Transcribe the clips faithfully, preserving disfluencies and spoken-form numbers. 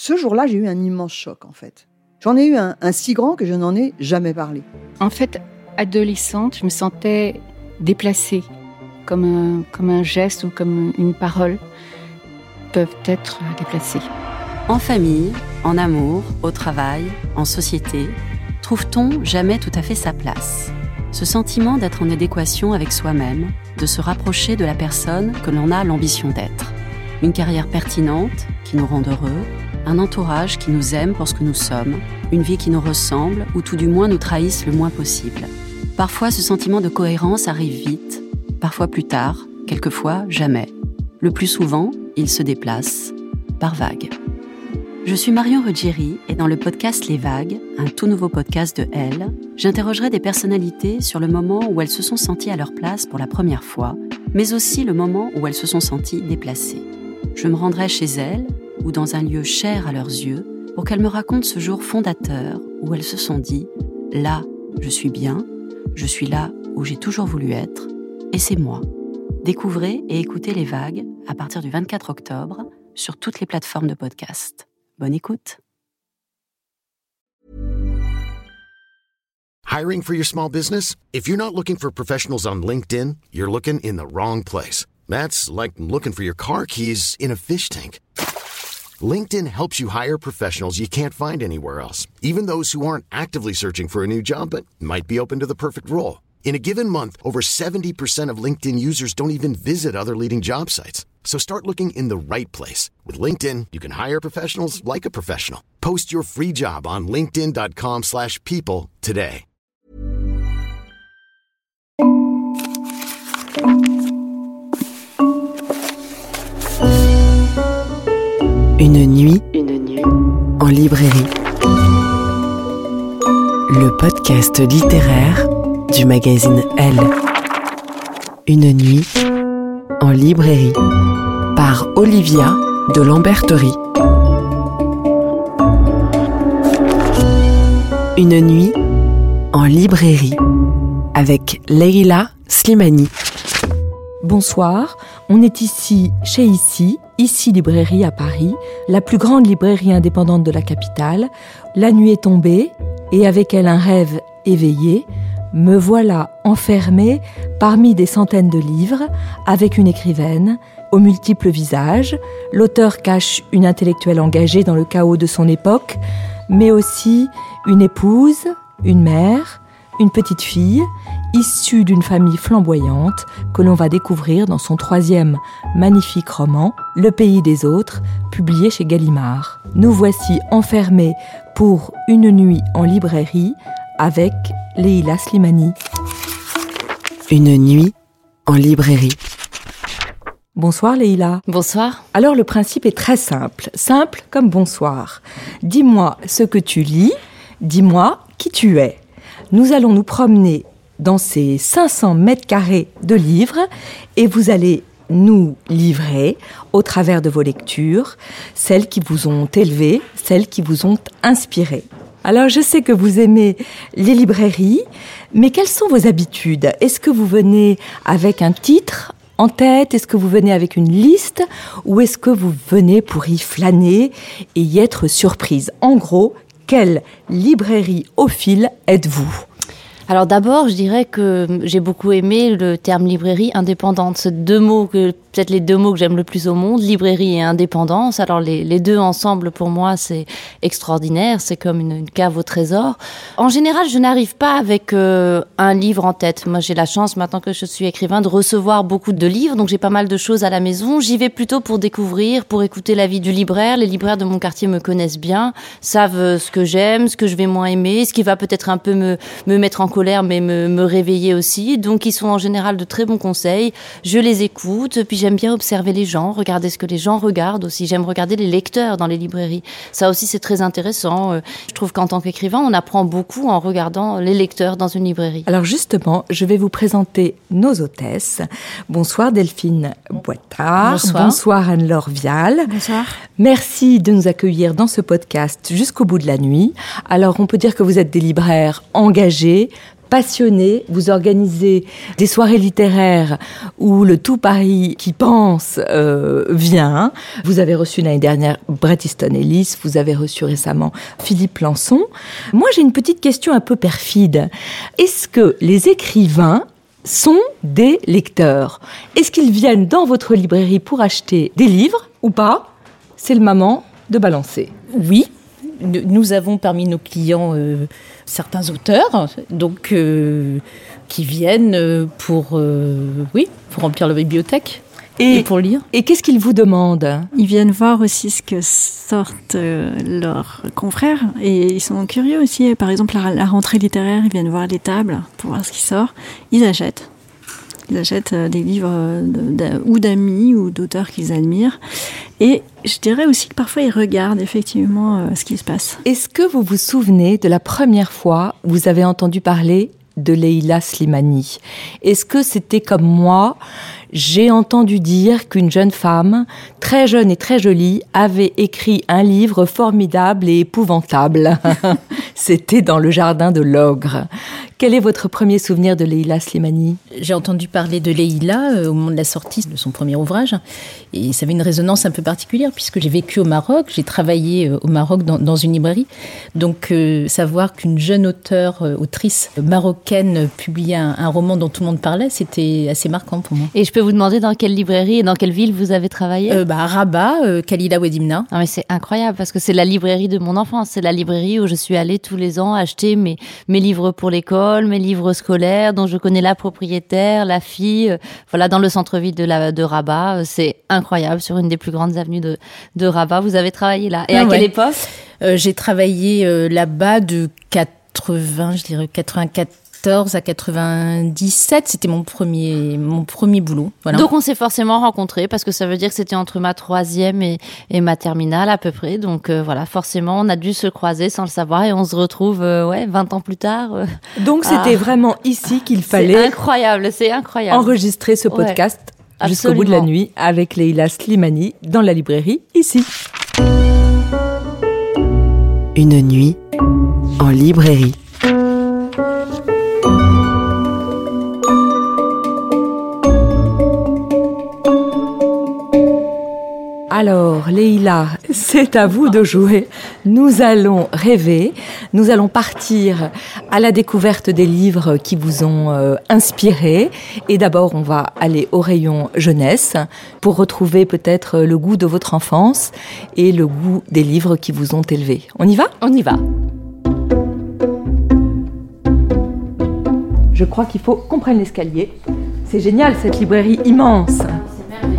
Ce jour-là, j'ai eu un immense choc, en fait. J'en ai eu un, un si grand que je n'en ai jamais parlé. En fait, adolescente, je me sentais déplacée, comme un, comme un geste ou comme une parole peuvent être déplacées. En famille, en amour, au travail, en société, trouve-t-on jamais tout à fait sa place ? Ce sentiment d'être en adéquation avec soi-même, de se rapprocher de la personne que l'on a l'ambition d'être. Une carrière pertinente qui nous rend heureux, un entourage qui nous aime pour ce que nous sommes, une vie qui nous ressemble ou tout du moins nous trahisse le moins possible. Parfois, ce sentiment de cohérence arrive vite, parfois plus tard, quelquefois jamais. Le plus souvent, il se déplace par vagues. Je suis Marion Ruggieri et dans le podcast Les Vagues, un tout nouveau podcast de Elle, j'interrogerai des personnalités sur le moment où elles se sont senties à leur place pour la première fois, mais aussi le moment où elles se sont senties déplacées. Je me rendrai chez elles ou dans un lieu cher à leurs yeux pour qu'elles me racontent ce jour fondateur où elles se sont dit « Là, je suis bien, je suis là où j'ai toujours voulu être, et c'est moi ». Découvrez et écoutez Les Vagues à partir du vingt-quatre octobre sur toutes les plateformes de podcast. Bonne écoute. Hiring for your small business? If you're not looking for professionals on LinkedIn, you're looking in the wrong place. That's like looking for your car keys in a fish tank. LinkedIn helps you hire professionals you can't find anywhere else, even those who aren't actively searching for a new job but might be open to the perfect role. In a given month, over seventy percent of LinkedIn users don't even visit other leading job sites. So start looking in the right place. With LinkedIn, you can hire professionals like a professional. Post your free job on linkedin.com slash people today. Une nuit, une nuit en librairie. Le podcast littéraire du magazine Elle. Une nuit en librairie par Olivia de Lamberterie. Une nuit en librairie avec Leila Slimani. Bonsoir, on est ici chez Ici, Ici Librairie à Paris, la plus grande librairie indépendante de la capitale. La nuit est tombée et avec elle un rêve éveillé. Me voilà enfermée parmi des centaines de livres avec une écrivaine aux multiples visages. L'auteur cache une intellectuelle engagée dans le chaos de son époque, mais aussi une épouse, une mère, une petite fille, issue d'une famille flamboyante que l'on va découvrir dans son troisième magnifique roman, Le pays des autres, publié chez Gallimard. Nous voici enfermés pour une nuit en librairie avec Leila Slimani. Une nuit en librairie. Bonsoir Leila. Bonsoir. Alors le principe est très simple, simple comme bonsoir. Dis-moi ce que tu lis, dis-moi qui tu es. Nous allons nous promener dans ces cinq cents mètres carrés de livres et vous allez nous livrer, au travers de vos lectures, celles qui vous ont élevé, celles qui vous ont inspiré. Alors, je sais que vous aimez les librairies, mais quelles sont vos habitudes ? Est-ce que vous venez avec un titre en tête ? Est-ce que vous venez avec une liste ? Ou est-ce que vous venez pour y flâner et y être surprise ? En gros, quelle librairie au fil êtes-vous ? Alors d'abord, je dirais que j'ai beaucoup aimé le terme librairie indépendante. C'est deux mots que, peut-être les deux mots que j'aime le plus au monde, librairie et indépendance. Alors les, les deux ensemble, pour moi, c'est extraordinaire. C'est comme une, une cave au trésor. En général, je n'arrive pas avec euh, un livre en tête. Moi, j'ai la chance, maintenant que je suis écrivain, de recevoir beaucoup de livres. Donc j'ai pas mal de choses à la maison. J'y vais plutôt pour découvrir, pour écouter l'avis du libraire. Les libraires de mon quartier me connaissent bien, savent ce que j'aime, ce que je vais moins aimer, ce qui va peut-être un peu me, me mettre en colère, mais me, me réveiller aussi. Donc, ils sont en général de très bons conseils. Je les écoute. Puis, j'aime bien observer les gens, regarder ce que les gens regardent aussi. J'aime regarder les lecteurs dans les librairies. Ça aussi, c'est très intéressant. Je trouve qu'en tant qu'écrivain, on apprend beaucoup en regardant les lecteurs dans une librairie. Alors, justement, je vais vous présenter nos hôtesses. Bonsoir Delphine Boitard. Bonsoir. Bonsoir Anne-Laure Vial. Bonsoir. Merci de nous accueillir dans ce podcast jusqu'au bout de la nuit. Alors, on peut dire que vous êtes des libraires engagés, passionné, vous organisez des soirées littéraires où le tout Paris qui pense euh, vient. Vous avez reçu l'année dernière Bret Easton Ellis, vous avez reçu récemment Philippe Lançon. Moi, j'ai une petite question un peu perfide. Est-ce que les écrivains sont des lecteurs? Est-ce qu'ils viennent dans votre librairie pour acheter des livres ou pas? C'est le moment de balancer. Oui, nous avons parmi nos clients euh, certains auteurs, donc euh, qui viennent pour, euh, oui, pour remplir la bibliothèque. Et, et pour lire. Et qu'est-ce qu'ils vous demandent? Ils viennent voir aussi ce que sortent euh, leurs confrères et ils sont curieux aussi. Par exemple, la, la rentrée littéraire, ils viennent voir les tables pour voir ce qui sort. Ils achètent. Ils achètent euh, des livres de, de, ou d'amis ou d'auteurs qu'ils admirent. Et je dirais aussi que parfois ils regardent effectivement euh, ce qui se passe. Est-ce que vous vous souvenez de la première fois où vous avez entendu parler de Leila Slimani? Est-ce que c'était comme moi? J'ai entendu dire qu'une jeune femme, très jeune et très jolie, avait écrit un livre formidable et épouvantable. C'était dans le jardin de l'ogre. Quel est votre premier souvenir de Leila Slimani? J'ai entendu parler de Leila euh, au moment de la sortie de son premier ouvrage. Et ça avait une résonance un peu particulière puisque j'ai vécu au Maroc, j'ai travaillé euh, au Maroc dans, dans une librairie. Donc euh, savoir qu'une jeune auteure, euh, autrice marocaine publiait un, un roman dont tout le monde parlait, c'était assez marquant pour moi. Et je peux vous demander dans quelle librairie et dans quelle ville vous avez travaillé? euh, bah, À Rabat, euh, Khalila Ouedimna. Ah, mais c'est incroyable parce que c'est la librairie de mon enfance. C'est la librairie où je suis allée tous les ans acheter mes, mes livres pour l'école, mes livres scolaires dont je connais la propriétaire, la fille. Euh, voilà, dans le centre-ville de, la, de Rabat. Euh, c'est incroyable, sur une des plus grandes avenues de, de Rabat. Vous avez travaillé là. Et ah, à ouais. quelle époque? euh, J'ai travaillé euh, là-bas de quatre-vingts, je dirais quatre-vingt-quatorze à quatre-vingt-dix-sept, c'était mon premier, mon premier boulot. Voilà. Donc on s'est forcément rencontrés parce que ça veut dire que c'était entre ma troisième et, et ma terminale à peu près. Donc euh, voilà, forcément on a dû se croiser sans le savoir et on se retrouve euh, ouais, vingt ans plus tard. Euh, Donc c'était ah. vraiment ici qu'il fallait c'est incroyable, c'est incroyable. enregistrer ce podcast ouais, jusqu'au bout de la nuit avec Leila Slimani dans la librairie ici. Une nuit en librairie. Alors, Leila, c'est à vous de jouer. Nous allons rêver, nous allons partir à la découverte des livres qui vous ont euh, inspiré. Et d'abord, on va aller au rayon jeunesse pour retrouver peut-être le goût de votre enfance et le goût des livres qui vous ont élevé. On y va ? On y va. Je crois qu'il faut qu'on prenne l'escalier. C'est génial, cette librairie immense. C'est merveilleux.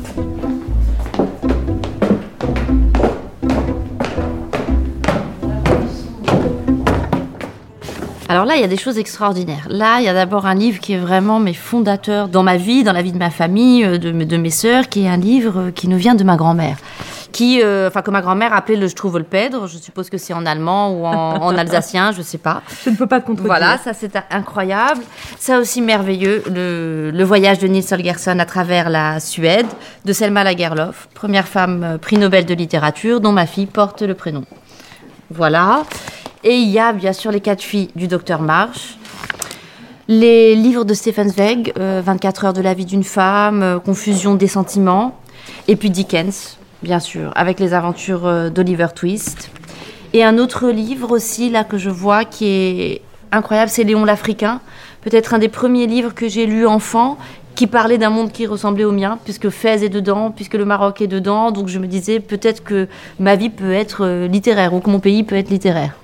Alors là, il y a des choses extraordinaires. Là, il y a d'abord un livre qui est vraiment mes fondateurs dans ma vie, dans la vie de ma famille, de, de mes sœurs, qui est un livre qui nous vient de ma grand-mère. Qui, euh, enfin, que ma grand-mère appelait le Struwwelpeter. Je suppose que c'est en allemand ou en, en alsacien, je sais pas. Je ne peux pas te contredire. Voilà, ça c'est incroyable. Ça aussi merveilleux, le, le voyage de Nils Holgersson à travers la Suède, de Selma Lagerlöf, première femme prix Nobel de littérature, dont ma fille porte le prénom. Voilà. Et il y a bien sûr les quatre filles du docteur Marsh, les livres de Stefan Zweig, euh, vingt-quatre heures de la vie d'une femme, euh, Confusion des sentiments, et puis Dickens, bien sûr, avec les aventures euh, d'Oliver Twist. Et un autre livre aussi, là, que je vois, qui est incroyable, c'est Léon l'Africain, peut-être un des premiers livres que j'ai lus enfant, qui parlait d'un monde qui ressemblait au mien, puisque Fès est dedans, puisque le Maroc est dedans, donc je me disais peut-être que ma vie peut être euh, littéraire, ou que mon pays peut être littéraire.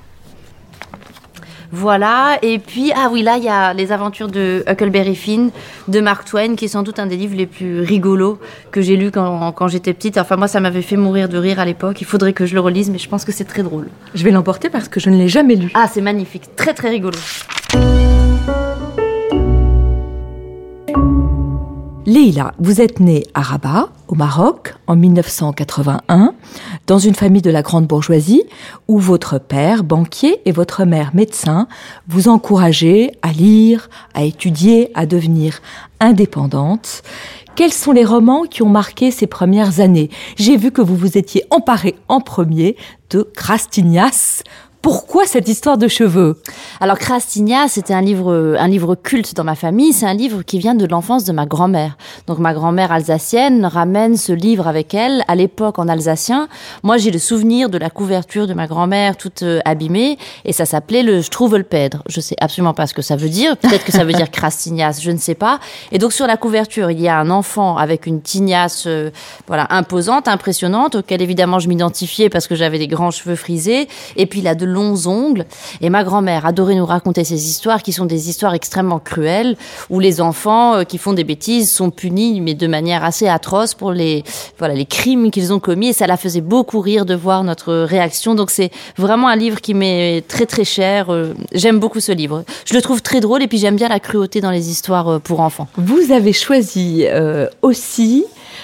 Voilà, et puis, ah oui, là, il y a Les aventures de Huckleberry Finn de Mark Twain, qui est sans doute un des livres les plus rigolos que j'ai lus quand, quand j'étais petite. Enfin, moi, ça m'avait fait mourir de rire à l'époque. Il faudrait que je le relise, mais je pense que c'est très drôle. Je vais l'emporter parce que je ne l'ai jamais lu. Ah, c'est magnifique, très très rigolo. Leila, vous êtes née à Rabat, au Maroc, en mille neuf cent quatre-vingt-un, dans une famille de la grande bourgeoisie, où votre père, banquier, et votre mère, médecin, vous encourageaient à lire, à étudier, à devenir indépendante. Quels sont les romans qui ont marqué ces premières années ? J'ai vu que vous vous étiez emparée en premier de Krastignas, Pourquoi cette histoire de cheveux ? Alors Krastignas, c'était un livre, un livre culte dans ma famille. C'est un livre qui vient de l'enfance de ma grand-mère. Donc ma grand-mère alsacienne ramène ce livre avec elle, à l'époque en alsacien. Moi, j'ai le souvenir de la couverture de ma grand-mère toute euh, abîmée, et ça s'appelait le Struwwelpeter. Je sais absolument pas ce que ça veut dire. Peut-être que ça veut dire Krastignas, je ne sais pas. Et donc sur la couverture, il y a un enfant avec une tignasse, euh, voilà, imposante, impressionnante, auquel évidemment je m'identifiais parce que j'avais des grands cheveux frisés. Et puis il a de longs ongles. Et ma grand-mère adorait nous raconter ces histoires qui sont des histoires extrêmement cruelles, où les enfants euh, qui font des bêtises sont punis, mais de manière assez atroce pour les, voilà, les crimes qu'ils ont commis. Et ça la faisait beaucoup rire de voir notre réaction. Donc c'est vraiment un livre qui m'est très très cher. Euh, j'aime beaucoup ce livre. Je le trouve très drôle et puis j'aime bien la cruauté dans les histoires pour enfants. Vous avez choisi euh, aussi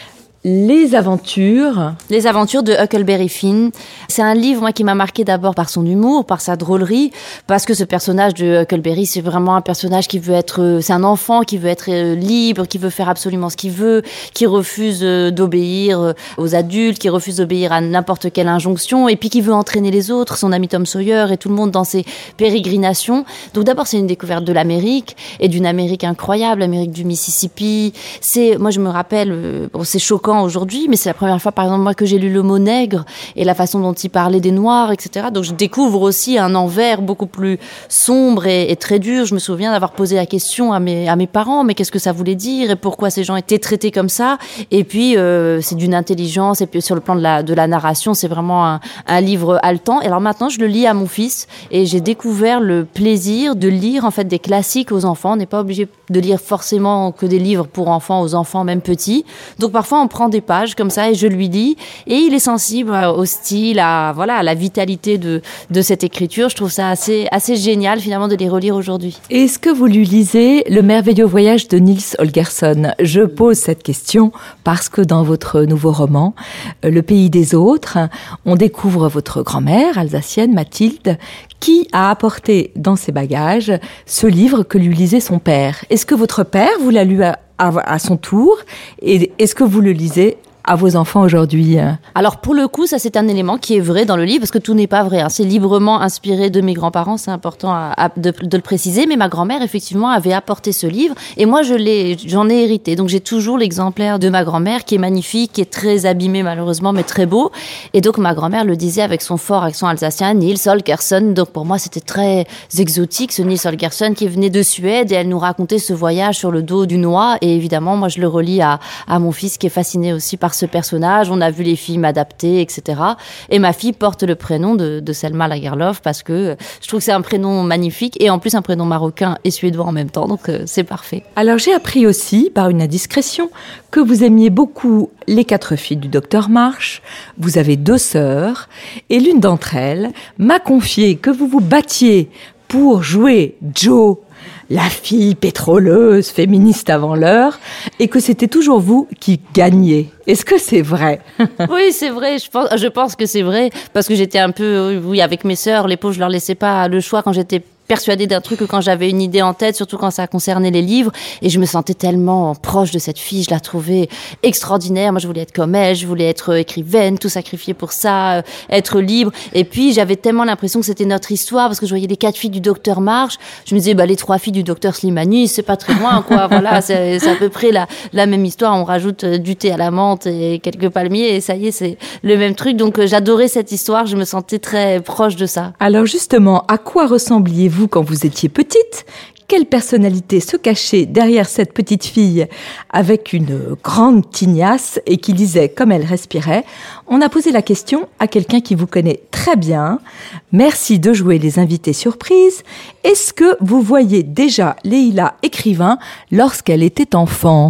Les aventures. Les aventures de Huckleberry Finn. C'est un livre, moi, qui m'a marqué d'abord par son humour, par sa drôlerie, parce que ce personnage de Huckleberry, c'est vraiment un personnage qui veut être, c'est un enfant qui veut être libre, qui veut faire absolument ce qu'il veut, qui refuse d'obéir aux adultes, qui refuse d'obéir à n'importe quelle injonction, et puis qui veut entraîner les autres, son ami Tom Sawyer et tout le monde dans ses pérégrinations. Donc d'abord, c'est une découverte de l'Amérique, et d'une Amérique incroyable, l'Amérique du Mississippi. C'est, moi, je me rappelle, bon, c'est choquant aujourd'hui, mais c'est la première fois, par exemple, moi, que j'ai lu le mot nègre et la façon dont il parlait des Noirs, et cetera. Donc, je découvre aussi un envers beaucoup plus sombre et, et très dur. Je me souviens d'avoir posé la question à mes, à mes parents, mais qu'est-ce que ça voulait dire et pourquoi ces gens étaient traités comme ça? Et puis, euh, c'est d'une intelligence, et puis sur le plan de la, de la narration, c'est vraiment un, un livre haletant. Et alors maintenant, je le lis à mon fils et j'ai découvert le plaisir de lire, en fait, des classiques aux enfants. On n'est pas obligé de lire forcément que des livres pour enfants, aux enfants, même petits. Donc, parfois, on prend des pages comme ça et je lui lis, et il est sensible au style, à voilà, à la vitalité de de cette écriture. Je trouve ça assez assez génial finalement de les relire aujourd'hui. Est-ce que vous lui lisez Le merveilleux voyage de Nils Holgersson? Je pose cette question parce que dans votre nouveau roman, Le pays des autres, on découvre votre grand-mère alsacienne Mathilde qui a apporté dans ses bagages ce livre que lui lisait son père. Est-ce que votre père vous l'a lu à à son tour, et est-ce que vous le lisez à vos enfants aujourd'hui? Alors pour le coup, ça c'est un élément qui est vrai dans le livre, parce que tout n'est pas vrai, hein. C'est librement inspiré de mes grands-parents, c'est important à, à, de, de le préciser, mais ma grand-mère effectivement avait apporté ce livre, et moi je l'ai, j'en ai hérité, donc j'ai toujours l'exemplaire de ma grand-mère qui est magnifique, qui est très abîmé malheureusement, mais très beau, et donc ma grand-mère le disait avec son fort accent alsacien, Nils Holgersson, donc pour moi c'était très exotique, ce Nils Holgersson qui venait de Suède, et elle nous racontait ce voyage sur le dos d'une oie, et évidemment moi je le relis à, à mon fils qui est fasciné aussi par ce personnage. On a vu les films adaptés, et cetera. Et ma fille porte le prénom de, de Selma Lagerlöf parce que je trouve que c'est un prénom magnifique et en plus un prénom marocain et suédois en même temps. Donc euh, c'est parfait. Alors j'ai appris aussi, par une indiscrétion, que vous aimiez beaucoup Les quatre filles du docteur March. Vous avez deux sœurs et l'une d'entre elles m'a confié que vous vous battiez pour jouer Jo, la fille pétroleuse, féministe avant l'heure, et que c'était toujours vous qui gagniez. Est-ce que c'est vrai? Oui, c'est vrai. Je pense, je pense que c'est vrai parce que j'étais un peu, oui, avec mes sœurs, les pauvres, je leur laissais pas le choix quand j'étais persuadée d'un truc, que quand j'avais une idée en tête, surtout quand ça concernait les livres, et je me sentais tellement proche de cette fille, je la trouvais extraordinaire. Moi, je voulais être comme elle, je voulais être écrivaine, tout sacrifier pour ça, être libre. Et puis, j'avais tellement l'impression que c'était notre histoire, parce que je voyais les quatre filles du docteur March. Je me disais, bah, les trois filles du docteur Slimani, c'est pas très loin, quoi. Voilà, c'est, c'est à peu près la, la même histoire. On rajoute du thé à la menthe et quelques palmiers, et ça y est, c'est le même truc. Donc, j'adorais cette histoire, je me sentais très proche de ça. Alors, justement, à quoi ressembliez-vous quand vous étiez petite? Quelle personnalité se cachait derrière cette petite fille avec une grande tignasse et qui lisait comme elle respirait? On a posé la question à quelqu'un qui vous connaît très bien. Merci de jouer les invités surprises. Est-ce que vous voyez déjà Leïla écrivain lorsqu'elle était enfant?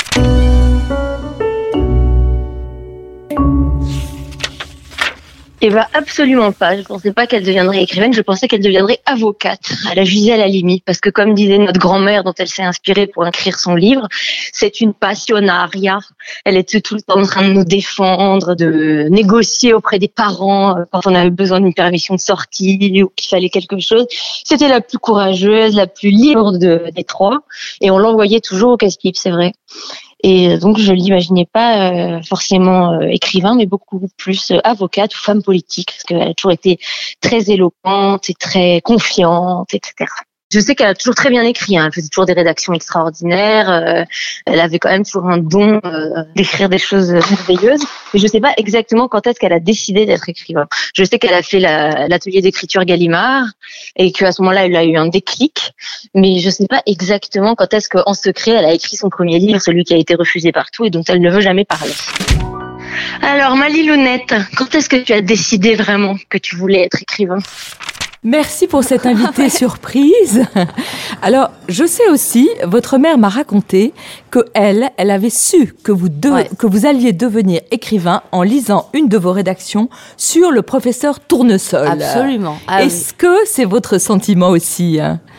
Eh ben, absolument pas. Je pensais pas qu'elle deviendrait écrivaine. Je pensais qu'elle deviendrait avocate. Elle a visé à la limite parce que, comme disait notre grand-mère dont elle s'est inspirée pour écrire son livre, c'est une passionaria. Elle était tout le temps en train de nous défendre, de négocier auprès des parents quand on avait besoin d'une permission de sortie ou qu'il fallait quelque chose. C'était la plus courageuse, la plus libre de, des trois. Et on l'envoyait toujours au casse-pipe, c'est vrai. Et donc, je l'imaginais pas euh, forcément euh, écrivain, mais beaucoup plus euh, avocate ou femme politique, parce qu'elle a toujours été très éloquente et très confiante, et cetera. Je sais qu'elle a toujours très bien écrit, hein. Elle faisait toujours des rédactions extraordinaires, euh, elle avait quand même toujours un don euh, d'écrire des choses merveilleuses, mais je sais pas exactement quand est-ce qu'elle a décidé d'être écrivain. Je sais qu'elle a fait la, l'atelier d'écriture Gallimard, et qu'à ce moment-là, elle a eu un déclic, mais je sais pas exactement quand est-ce qu'en secret, elle a écrit son premier livre, celui qui a été refusé partout et dont elle ne veut jamais parler. Alors, ma Lilounette, quand est-ce que tu as décidé vraiment que tu voulais être écrivain ? Merci pour cette invitée surprise. Alors, je sais aussi, votre mère m'a raconté que elle, elle avait su que vous deux, ouais. que vous alliez devenir écrivain en lisant une de vos rédactions sur le professeur Tournesol. Absolument. Ah, Est-ce oui. que c'est votre sentiment aussi ?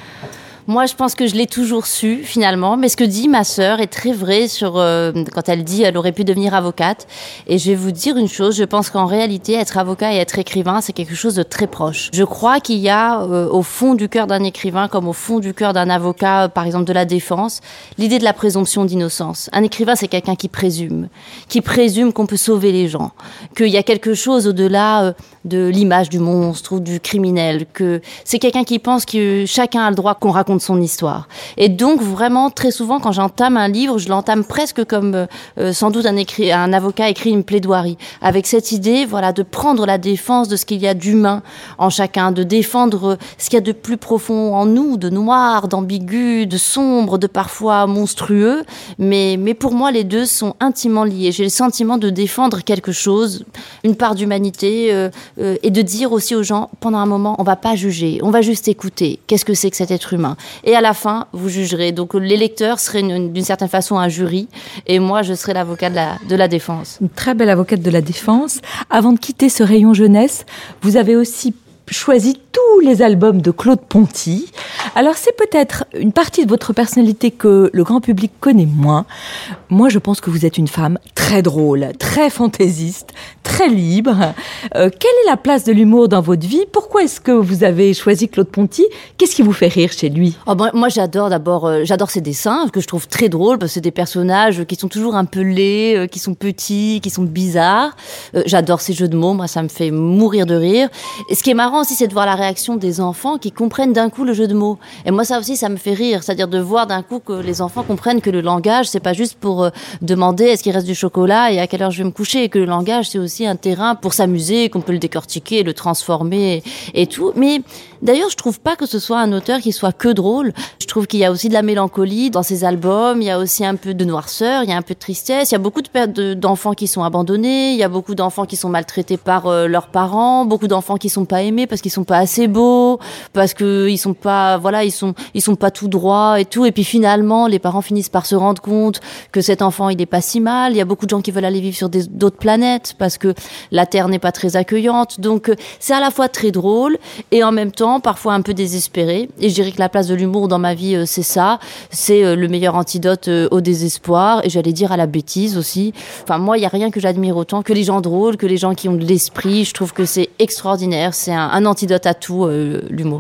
Moi, je pense que je l'ai toujours su, finalement. Mais ce que dit ma sœur est très vrai sur, euh, quand elle dit qu'elle aurait pu devenir avocate. Et je vais vous dire une chose, je pense qu'en réalité, être avocat et être écrivain, c'est quelque chose de très proche. Je crois qu'il y a, euh, au fond du cœur d'un écrivain, comme au fond du cœur d'un avocat, euh, par exemple de la défense, l'idée de la présomption d'innocence. Un écrivain, c'est quelqu'un qui présume, qui présume qu'on peut sauver les gens, qu'il y a quelque chose au-delà euh, de l'image du monstre ou du criminel, que c'est quelqu'un qui pense que chacun a le droit qu'on raconte son histoire. Et donc, vraiment, très souvent, quand j'entame un livre, je l'entame presque comme euh, sans doute un, écrit, un avocat écrit une plaidoirie, avec cette idée, voilà, de prendre la défense de ce qu'il y a d'humain en chacun, de défendre ce qu'il y a de plus profond en nous, de noir, d'ambigu, de sombre, de parfois monstrueux. Mais, mais pour moi, les deux sont intimement liés. J'ai le sentiment de défendre quelque chose, une part d'humanité, euh, euh, et de dire aussi aux gens, pendant un moment, on va pas juger, on va juste écouter. Qu'est-ce que c'est que cet être humain ? Et à la fin, vous jugerez. Donc les lecteurs seraient une, d'une certaine façon un jury, et moi, je serai l'avocat de la, de la défense. Une très belle avocate de la défense. Avant de quitter ce rayon jeunesse, vous avez aussi choisi tous les albums de Claude Ponty. Alors c'est peut-être une partie de votre personnalité que le grand public connaît moins. Moi, je pense que vous êtes une femme très drôle, très fantaisiste, très libre. Euh, quelle est la place de l'humour dans votre vie ? Pourquoi est-ce que vous avez choisi Claude Ponty ? Qu'est-ce qui vous fait rire chez lui ? Oh ben, moi, j'adore d'abord, euh, j'adore ses dessins, que je trouve très drôles, parce que c'est des personnages qui sont toujours un peu laids, euh, qui sont petits, qui sont bizarres. Euh, j'adore ses jeux de mots, moi, ça me fait mourir de rire. Et ce qui est marrant aussi, c'est de voir la réaction des enfants qui comprennent d'un coup le jeu de mots. Et moi, ça aussi, ça me fait rire. C'est-à-dire de voir d'un coup que les enfants comprennent que le langage, c'est pas juste pour euh, demander est-ce qu'il reste du chocolat et à quelle heure je vais me coucher. Et que le langage, c'est aussi un terrain pour s'amuser, qu'on peut le décortiquer, le transformer et, et tout. Mais d'ailleurs, je trouve pas que ce soit un auteur qui soit que drôle. Je trouve qu'il y a aussi de la mélancolie dans ses albums. Il y a aussi un peu de noirceur, il y a un peu de tristesse. Il y a beaucoup de pertes de, d'enfants qui sont abandonnés. Il y a beaucoup d'enfants qui sont maltraités par euh, leurs parents. Beaucoup d'enfants qui sont pas aimés parce qu'ils sont pas assez beaux, parce que ils sont pas, voilà, ils sont, ils sont pas tout droits et tout. Et puis finalement, les parents finissent par se rendre compte que cet enfant, il est pas si mal. Il y a beaucoup de gens qui veulent aller vivre sur des, d'autres planètes parce que la Terre n'est pas très accueillante. Donc, c'est à la fois très drôle et en même temps, parfois un peu désespéré. Et je dirais que la place de l'humour dans ma vie, c'est ça. C'est le meilleur antidote au désespoir et j'allais dire à la bêtise aussi. Enfin, moi, il y a rien que j'admire autant que les gens drôles, que les gens qui ont de l'esprit. Je trouve que c'est extraordinaire. C'est un, un antidote à tout, euh, l'humour.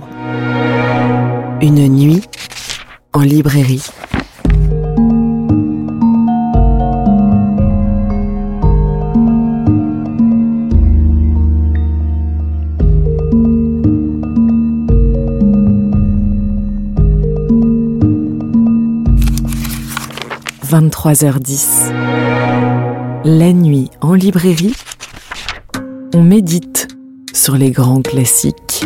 Une nuit en librairie. vingt-trois heures dix. La nuit en librairie, on médite sur les grands classiques.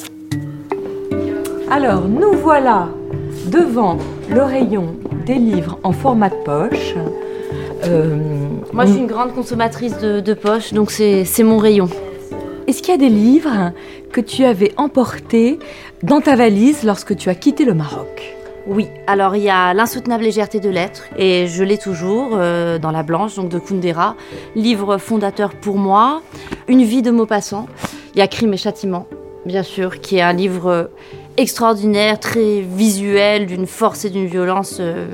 Alors, nous voilà devant le rayon des livres en format de poche. Euh, Moi, je suis une grande consommatrice de, de poche, donc c'est, c'est mon rayon. Est-ce qu'il y a des livres que tu avais emportés dans ta valise lorsque tu as quitté le Maroc ? Oui, alors il y a L'insoutenable légèreté de l'être, et je l'ai toujours, euh, dans La Blanche, donc de Kundera, livre fondateur pour moi. Une vie de Maupassant. Il y a Crime et Châtiment, bien sûr, qui est un livre extraordinaire, très visuel, d'une force et d'une violence euh,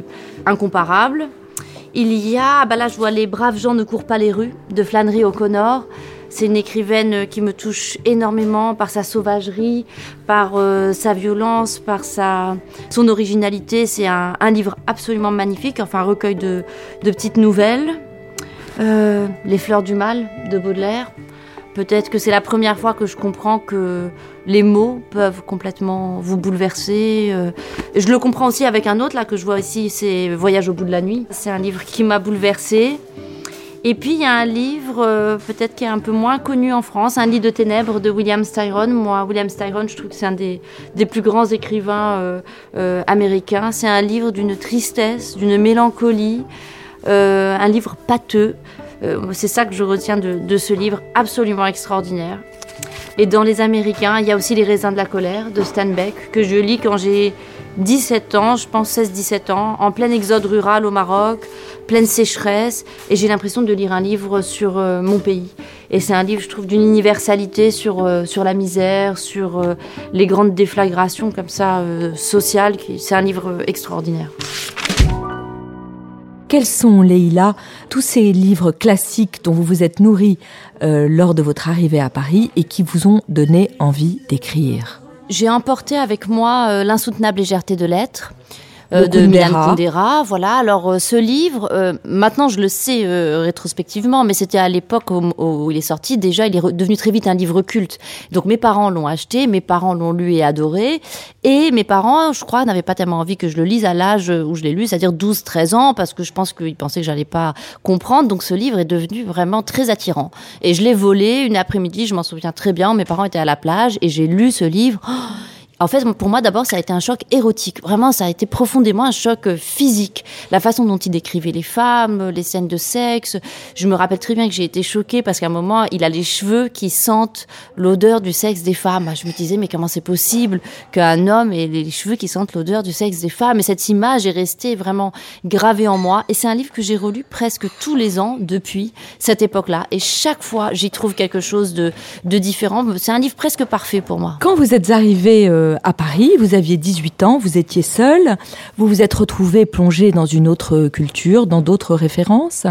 incomparables. Il y a, bah là je vois Les braves gens ne courent pas les rues, de Flannery O'Connor. C'est une écrivaine qui me touche énormément par sa sauvagerie, par euh, sa violence, par sa, son originalité. C'est un, un livre absolument magnifique, enfin un recueil de, de petites nouvelles. Euh, Les fleurs du mal de Baudelaire. Peut-être que c'est la première fois que je comprends que les mots peuvent complètement vous bouleverser. Euh, je le comprends aussi avec un autre là que je vois ici, c'est Voyage au bout de la nuit. C'est un livre qui m'a bouleversée. Et puis il y a un livre euh, peut-être qui est un peu moins connu en France, Un lit de ténèbres de William Styron. Moi, William Styron, je trouve que c'est un des, des plus grands écrivains euh, euh, américains. C'est un livre d'une tristesse, d'une mélancolie, euh, un livre pâteux. Euh, c'est ça que je retiens de, de ce livre absolument extraordinaire. Et dans les Américains, il y a aussi Les raisins de la colère de Stan Beck, que je lis quand j'ai dix-sept ans, je pense seize dix-sept ans, en plein exode rural au Maroc, pleine sécheresse, et j'ai l'impression de lire un livre sur euh, mon pays. Et c'est un livre, je trouve, d'une universalité sur, euh, sur la misère, sur euh, les grandes déflagrations comme ça, euh, sociales. Qui, c'est un livre euh, extraordinaire. Quels sont, Leïla, tous ces livres classiques dont vous vous êtes nourris euh, lors de votre arrivée à Paris et qui vous ont donné envie d'écrire ? J'ai emporté avec moi euh, L'insoutenable légèreté de l'être. Euh, de Milan Kundera, voilà. Alors euh, ce livre, euh, maintenant je le sais euh, rétrospectivement, mais c'était à l'époque où, où il est sorti. Déjà, il est re- devenu très vite un livre culte. Donc mes parents l'ont acheté, mes parents l'ont lu et adoré, et mes parents, je crois, n'avaient pas tellement envie que je le lise à l'âge où je l'ai lu, c'est-à-dire douze treize ans, parce que je pense qu'ils pensaient que j'allais pas comprendre. Donc ce livre est devenu vraiment très attirant. Et je l'ai volé une après-midi, je m'en souviens très bien. Mes parents étaient à la plage et j'ai lu ce livre. Oh, en fait, pour moi, d'abord, ça a été un choc érotique. Vraiment, ça a été profondément un choc physique. La façon dont il décrivait les femmes, les scènes de sexe. Je me rappelle très bien que j'ai été choquée parce qu'à un moment, il a les cheveux qui sentent l'odeur du sexe des femmes. Je me disais, mais comment c'est possible qu'un homme ait les cheveux qui sentent l'odeur du sexe des femmes? Et cette image est restée vraiment gravée en moi. Et c'est un livre que j'ai relu presque tous les ans depuis cette époque-là. Et chaque fois, j'y trouve quelque chose de, de différent. C'est un livre presque parfait pour moi. Quand vous êtes arrivée euh, à Paris, vous aviez dix-huit ans, vous étiez seule, vous vous êtes retrouvée plongée dans une autre culture, dans d'autres références.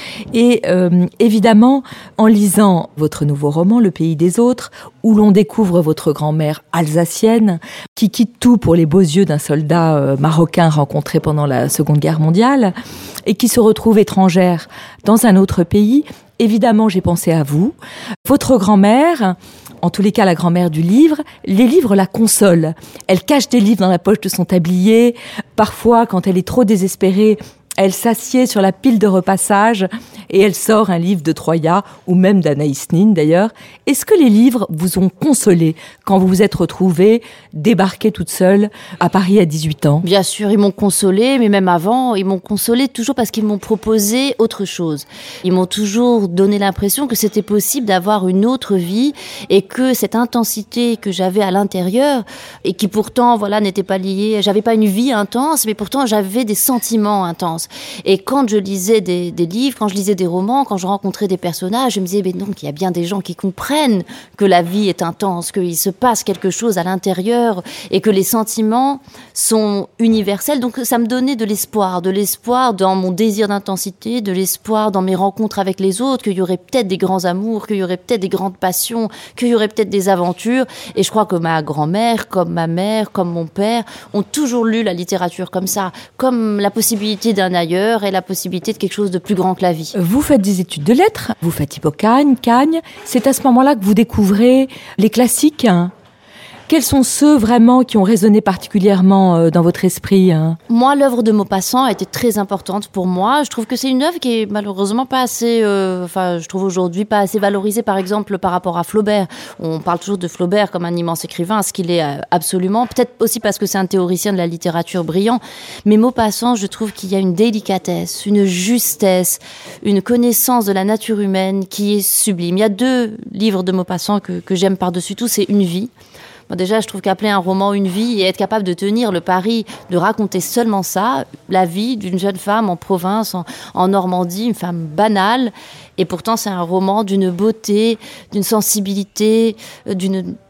Et euh, évidemment, en lisant votre nouveau roman, Le pays des autres, où l'on découvre votre grand-mère alsacienne, qui quitte tout pour les beaux yeux d'un soldat euh, marocain rencontré pendant la Seconde Guerre mondiale, et qui se retrouve étrangère dans un autre pays, évidemment, j'ai pensé à vous. Votre grand-mère, en tous les cas la grand-mère du livre, les livres la consolent. Elle cache des livres dans la poche de son tablier. Parfois, quand elle est trop désespérée, elle s'assied sur la pile de repassage et elle sort un livre de Troya ou même d'Anaïs Nin d'ailleurs. Est-ce que les livres vous ont consolé quand vous vous êtes retrouvée débarquée toute seule à Paris à dix-huit ans? Bien sûr, ils m'ont consolée, mais même avant, ils m'ont consolée toujours parce qu'ils m'ont proposé autre chose. Ils m'ont toujours donné l'impression que c'était possible d'avoir une autre vie et que cette intensité que j'avais à l'intérieur et qui pourtant, voilà, n'était pas liée, j'avais pas une vie intense, mais pourtant j'avais des sentiments intenses. Et quand je lisais des, des livres, quand je lisais des romans, quand je rencontrais des personnages, je me disais, mais donc, il y a bien des gens qui comprennent que la vie est intense, qu'il se passe quelque chose à l'intérieur et que les sentiments sont universels. Donc, ça me donnait de l'espoir, de l'espoir dans mon désir d'intensité, de l'espoir dans mes rencontres avec les autres, qu'il y aurait peut-être des grands amours, qu'il y aurait peut-être des grandes passions, qu'il y aurait peut-être des aventures. Et je crois que ma grand-mère, comme ma mère, comme mon père, ont toujours lu la littérature comme ça, comme la possibilité d'un ailleurs et la possibilité de quelque chose de plus grand que la vie. Vous faites des études de lettres, vous faites Hippocagne, Cagne. C'est à ce moment-là que vous découvrez les classiques. Quels sont ceux vraiment qui ont résonné particulièrement dans votre esprit? Moi, l'œuvre de Maupassant a été très importante pour moi. Je trouve que c'est une œuvre qui est malheureusement pas assez, euh, enfin, je trouve aujourd'hui pas assez valorisée, par exemple, par rapport à Flaubert. On parle toujours de Flaubert comme un immense écrivain, ce qu'il est absolument. Peut-être aussi parce que c'est un théoricien de la littérature brillant. Mais Maupassant, je trouve qu'il y a une délicatesse, une justesse, une connaissance de la nature humaine qui est sublime. Il y a deux livres de Maupassant que, que j'aime par-dessus tout, c'est Une vie. Bon, déjà, je trouve qu'appeler un roman Une vie et être capable de tenir le pari de raconter seulement ça, la vie d'une jeune femme en province, en, en Normandie, une femme banale, et pourtant c'est un roman d'une beauté, d'une sensibilité, d'une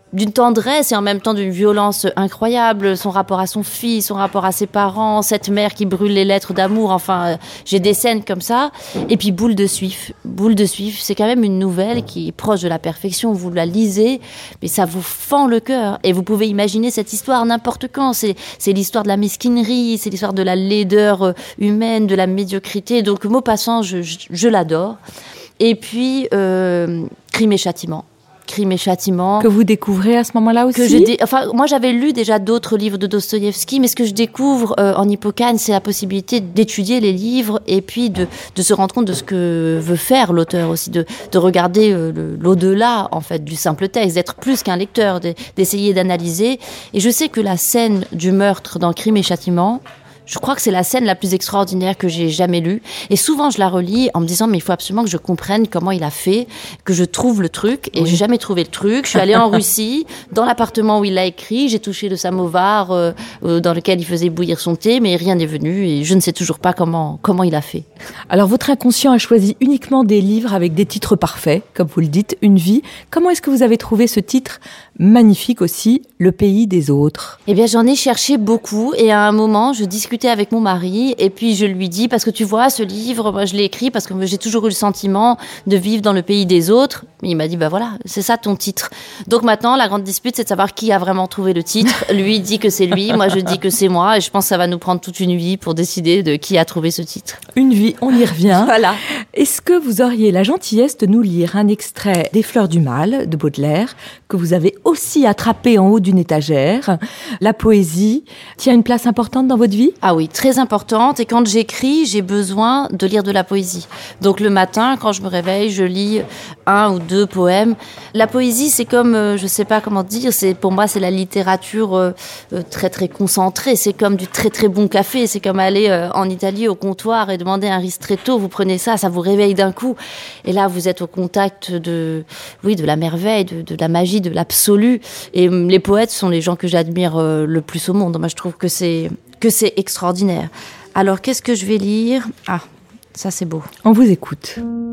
d'une tendresse et en même temps d'une violence incroyable, son rapport à son fils, son rapport à ses parents, cette mère qui brûle les lettres d'amour, enfin, euh, j'ai des scènes comme ça. Et puis Boule de Suif. Boule de Suif, c'est quand même une nouvelle qui est proche de la perfection. Vous la lisez, mais ça vous fend le cœur. Et vous pouvez imaginer cette histoire n'importe quand. C'est, c'est l'histoire de la mesquinerie, c'est l'histoire de la laideur humaine, de la médiocrité. Donc, Maupassant, je, je, je l'adore. Et puis, euh, Crime et Châtiment. Crime et Châtiment. Que vous découvrez à ce moment-là aussi. Que je dé... Enfin, moi, j'avais lu déjà d'autres livres de Dostoïevski, mais ce que je découvre euh, en Hippocane, c'est la possibilité d'étudier les livres et puis de, de se rendre compte de ce que veut faire l'auteur aussi, de, de regarder euh, le, l'au-delà, en fait, du simple texte, d'être plus qu'un lecteur, de, d'essayer d'analyser. Et je sais que la scène du meurtre dans Crime et Châtiment, je crois que c'est la scène la plus extraordinaire que j'ai jamais lue. Et souvent, je la relis en me disant, mais il faut absolument que je comprenne comment il a fait, que je trouve le truc. Et oui. J'ai jamais trouvé le truc. Je suis allée en Russie, dans l'appartement où il l'a écrit. J'ai touché le samovar euh, euh, dans lequel il faisait bouillir son thé, mais rien n'est venu. Et je ne sais toujours pas comment, comment il a fait. Alors, votre inconscient a choisi uniquement des livres avec des titres parfaits, comme vous le dites, Une vie. Comment est-ce que vous avez trouvé ce titre magnifique aussi, Le pays des autres? Eh bien, j'en ai cherché beaucoup. Et à un moment, je discutais avec mon mari et puis je lui dis, parce que tu vois, ce livre, moi je l'ai écrit parce que j'ai toujours eu le sentiment de vivre dans le pays des autres. Il m'a dit, bah voilà, c'est ça ton titre. Donc maintenant, la grande dispute, c'est de savoir qui a vraiment trouvé le titre. Lui dit que c'est lui, moi je dis que c'est moi, et je pense que ça va nous prendre toute une vie pour décider de qui a trouvé ce titre. Une vie, on y revient. Voilà. Est-ce que vous auriez la gentillesse de nous lire un extrait des Fleurs du Mal de Baudelaire, que vous avez aussi attrapé en haut d'une étagère? La poésie tient une place importante dans votre vie? Ah oui, très importante. Et quand j'écris, j'ai besoin de lire de la poésie. Donc le matin, quand je me réveille, je lis un ou deux poèmes. La poésie, c'est comme, euh, je sais pas comment dire, c'est, pour moi, c'est la littérature euh, euh, très très concentrée. C'est comme du très très bon café. C'est comme aller euh, en Italie au comptoir et demander un ristretto. Vous prenez ça, ça vous réveille d'un coup. Et là, vous êtes au contact de, oui, de la merveille, de, de la magie, de l'absolu. Et euh, les poètes sont les gens que j'admire euh, le plus au monde. Moi, je trouve que c'est que c'est extraordinaire. Alors, qu'est-ce que je vais lire? Ah, ça c'est beau. On vous écoute.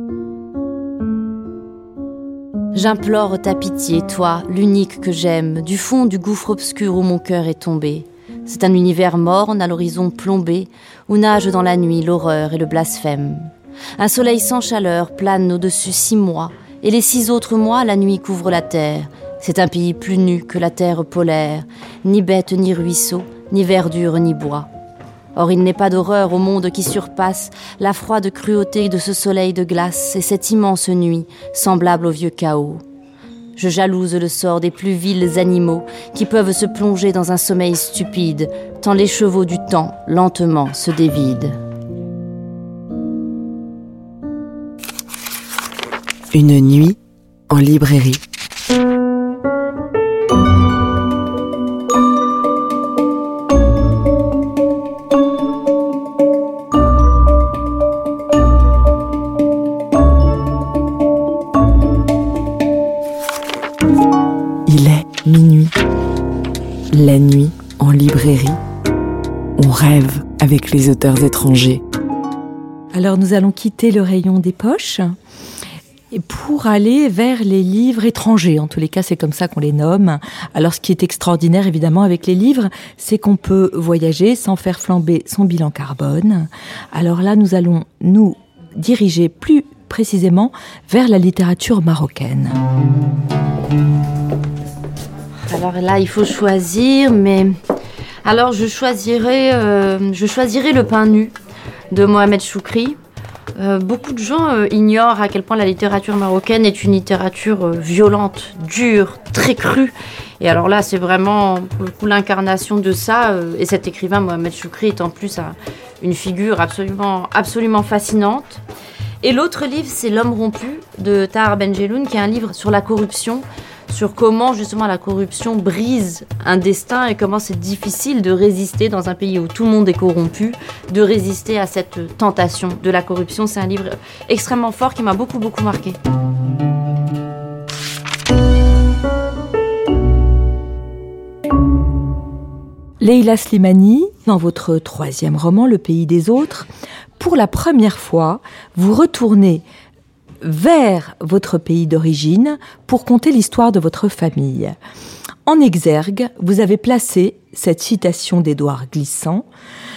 J'implore ta pitié, toi, l'unique que j'aime, du fond du gouffre obscur où mon cœur est tombé. C'est un univers morne à l'horizon plombé, où nage dans la nuit l'horreur et le blasphème. Un soleil sans chaleur plane au-dessus six mois, et les six autres mois, la nuit couvre la terre. C'est un pays plus nu que la terre polaire, ni bête ni ruisseau, ni verdure ni bois. Or il n'est pas d'horreur au monde qui surpasse la froide cruauté de ce soleil de glace et cette immense nuit, semblable au vieux chaos. Je jalouse le sort des plus vils animaux qui peuvent se plonger dans un sommeil stupide, tant les chevaux du temps lentement se dévident. Une nuit en librairie. Il est minuit. La nuit en librairie. On rêve avec les auteurs étrangers. Alors nous allons quitter le rayon des poches pour aller vers les livres étrangers. En tous les cas, c'est comme ça qu'on les nomme. Alors, ce qui est extraordinaire, évidemment, avec les livres, c'est qu'on peut voyager sans faire flamber son bilan carbone. Alors là, nous allons nous diriger plus précisément vers la littérature marocaine. Alors là, il faut choisir, mais... Alors, je choisirais, euh, je choisirais Le pain nu de Mohamed Choukri. Euh, beaucoup de gens euh, ignorent à quel point la littérature marocaine est une littérature euh, violente, dure, très crue. Et alors là, c'est vraiment pour le coup l'incarnation de ça. Euh, et cet écrivain, Mohamed Choukri, est en plus un, une figure absolument, absolument fascinante. Et l'autre livre, c'est L'homme rompu de Tahar Benjeloun, qui est un livre sur la corruption, sur comment justement la corruption brise un destin et comment c'est difficile de résister dans un pays où tout le monde est corrompu, de résister à cette tentation de la corruption. C'est un livre extrêmement fort qui m'a beaucoup beaucoup marqué. Leïla Slimani, dans votre troisième roman, Le pays des autres, pour la première fois, vous retournez vers votre pays d'origine pour conter l'histoire de votre famille. En exergue, vous avez placé cette citation d'Édouard Glissant,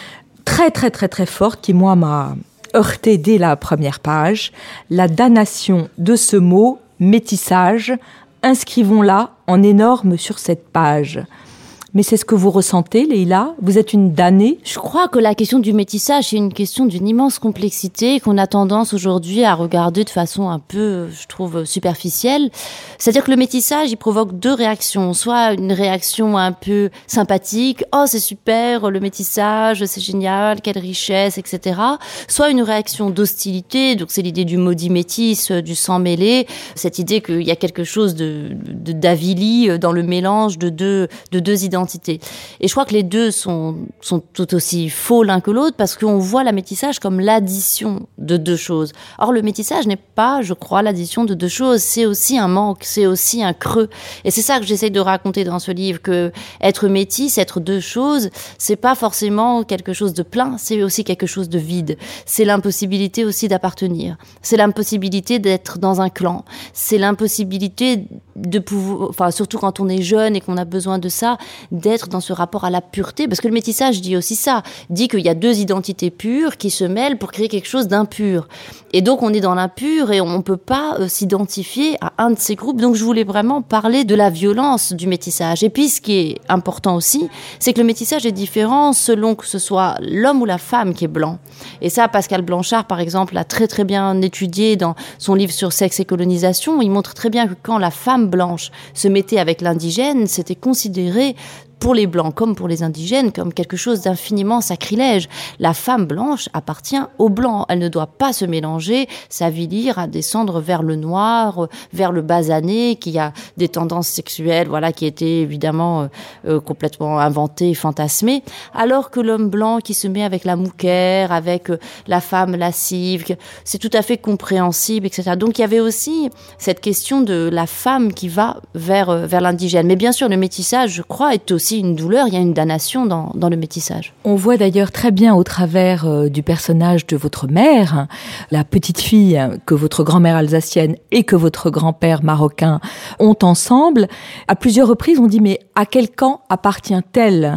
très très très très forte, qui moi m'a heurté dès la première page, la damnation de ce mot métissage, inscrivons-la en énorme sur cette page. Mais c'est ce que vous ressentez, Leïla ? Vous êtes une damnée ? Je crois que la question du métissage, c'est une question d'une immense complexité qu'on a tendance aujourd'hui à regarder de façon un peu, je trouve, superficielle. C'est-à-dire que le métissage, il provoque deux réactions. Soit une réaction un peu sympathique, « Oh, c'est super, le métissage, c'est génial, quelle richesse, et cetera » Soit une réaction d'hostilité, donc c'est l'idée du maudit métis, du sang mêlé, cette idée qu'il y a quelque chose de, de, d'avili dans le mélange de deux, de deux identités. Et je crois que les deux sont, sont tout aussi faux l'un que l'autre parce qu'on voit le métissage comme l'addition de deux choses. Or, le métissage n'est pas, je crois, l'addition de deux choses. C'est aussi un manque, c'est aussi un creux. Et c'est ça que j'essaye de raconter dans ce livre, que être métis, être deux choses, c'est pas forcément quelque chose de plein, c'est aussi quelque chose de vide. C'est l'impossibilité aussi d'appartenir. C'est l'impossibilité d'être dans un clan. C'est l'impossibilité de pouvoir, enfin, surtout quand on est jeune et qu'on a besoin de ça, d'être dans ce rapport à la pureté, parce que le métissage dit aussi ça, dit qu'il y a deux identités pures qui se mêlent pour créer quelque chose d'impur. Et donc on est dans l'impur et on ne peut pas euh, s'identifier à un de ces groupes. Donc je voulais vraiment parler de la violence du métissage. Et puis ce qui est important aussi, c'est que le métissage est différent selon que ce soit l'homme ou la femme qui est blanc. Et ça, Pascal Blanchard, par exemple, l'a très très bien étudié dans son livre sur sexe et colonisation. Il montre très bien que quand la femme blanche se mettait avec l'indigène, c'était considéré pour les Blancs comme pour les indigènes, comme quelque chose d'infiniment sacrilège. La femme blanche appartient aux Blancs. Elle ne doit pas se mélanger, s'avilir, à descendre vers le noir, vers le basané, qui a des tendances sexuelles, voilà, qui étaient évidemment euh, euh, complètement inventées, fantasmées. Alors que l'homme blanc qui se met avec la mouquère, avec euh, la femme lascive, c'est tout à fait compréhensible, et cetera. Donc il y avait aussi cette question de la femme qui va vers, euh, vers l'indigène. Mais bien sûr, le métissage, je crois, est aussi une douleur, il y a une damnation dans, dans le métissage. On voit d'ailleurs très bien au travers euh, du personnage de votre mère, la petite fille que votre grand-mère alsacienne et que votre grand-père marocain ont ensemble. À plusieurs reprises, on dit mais à quel camp appartient-elle ?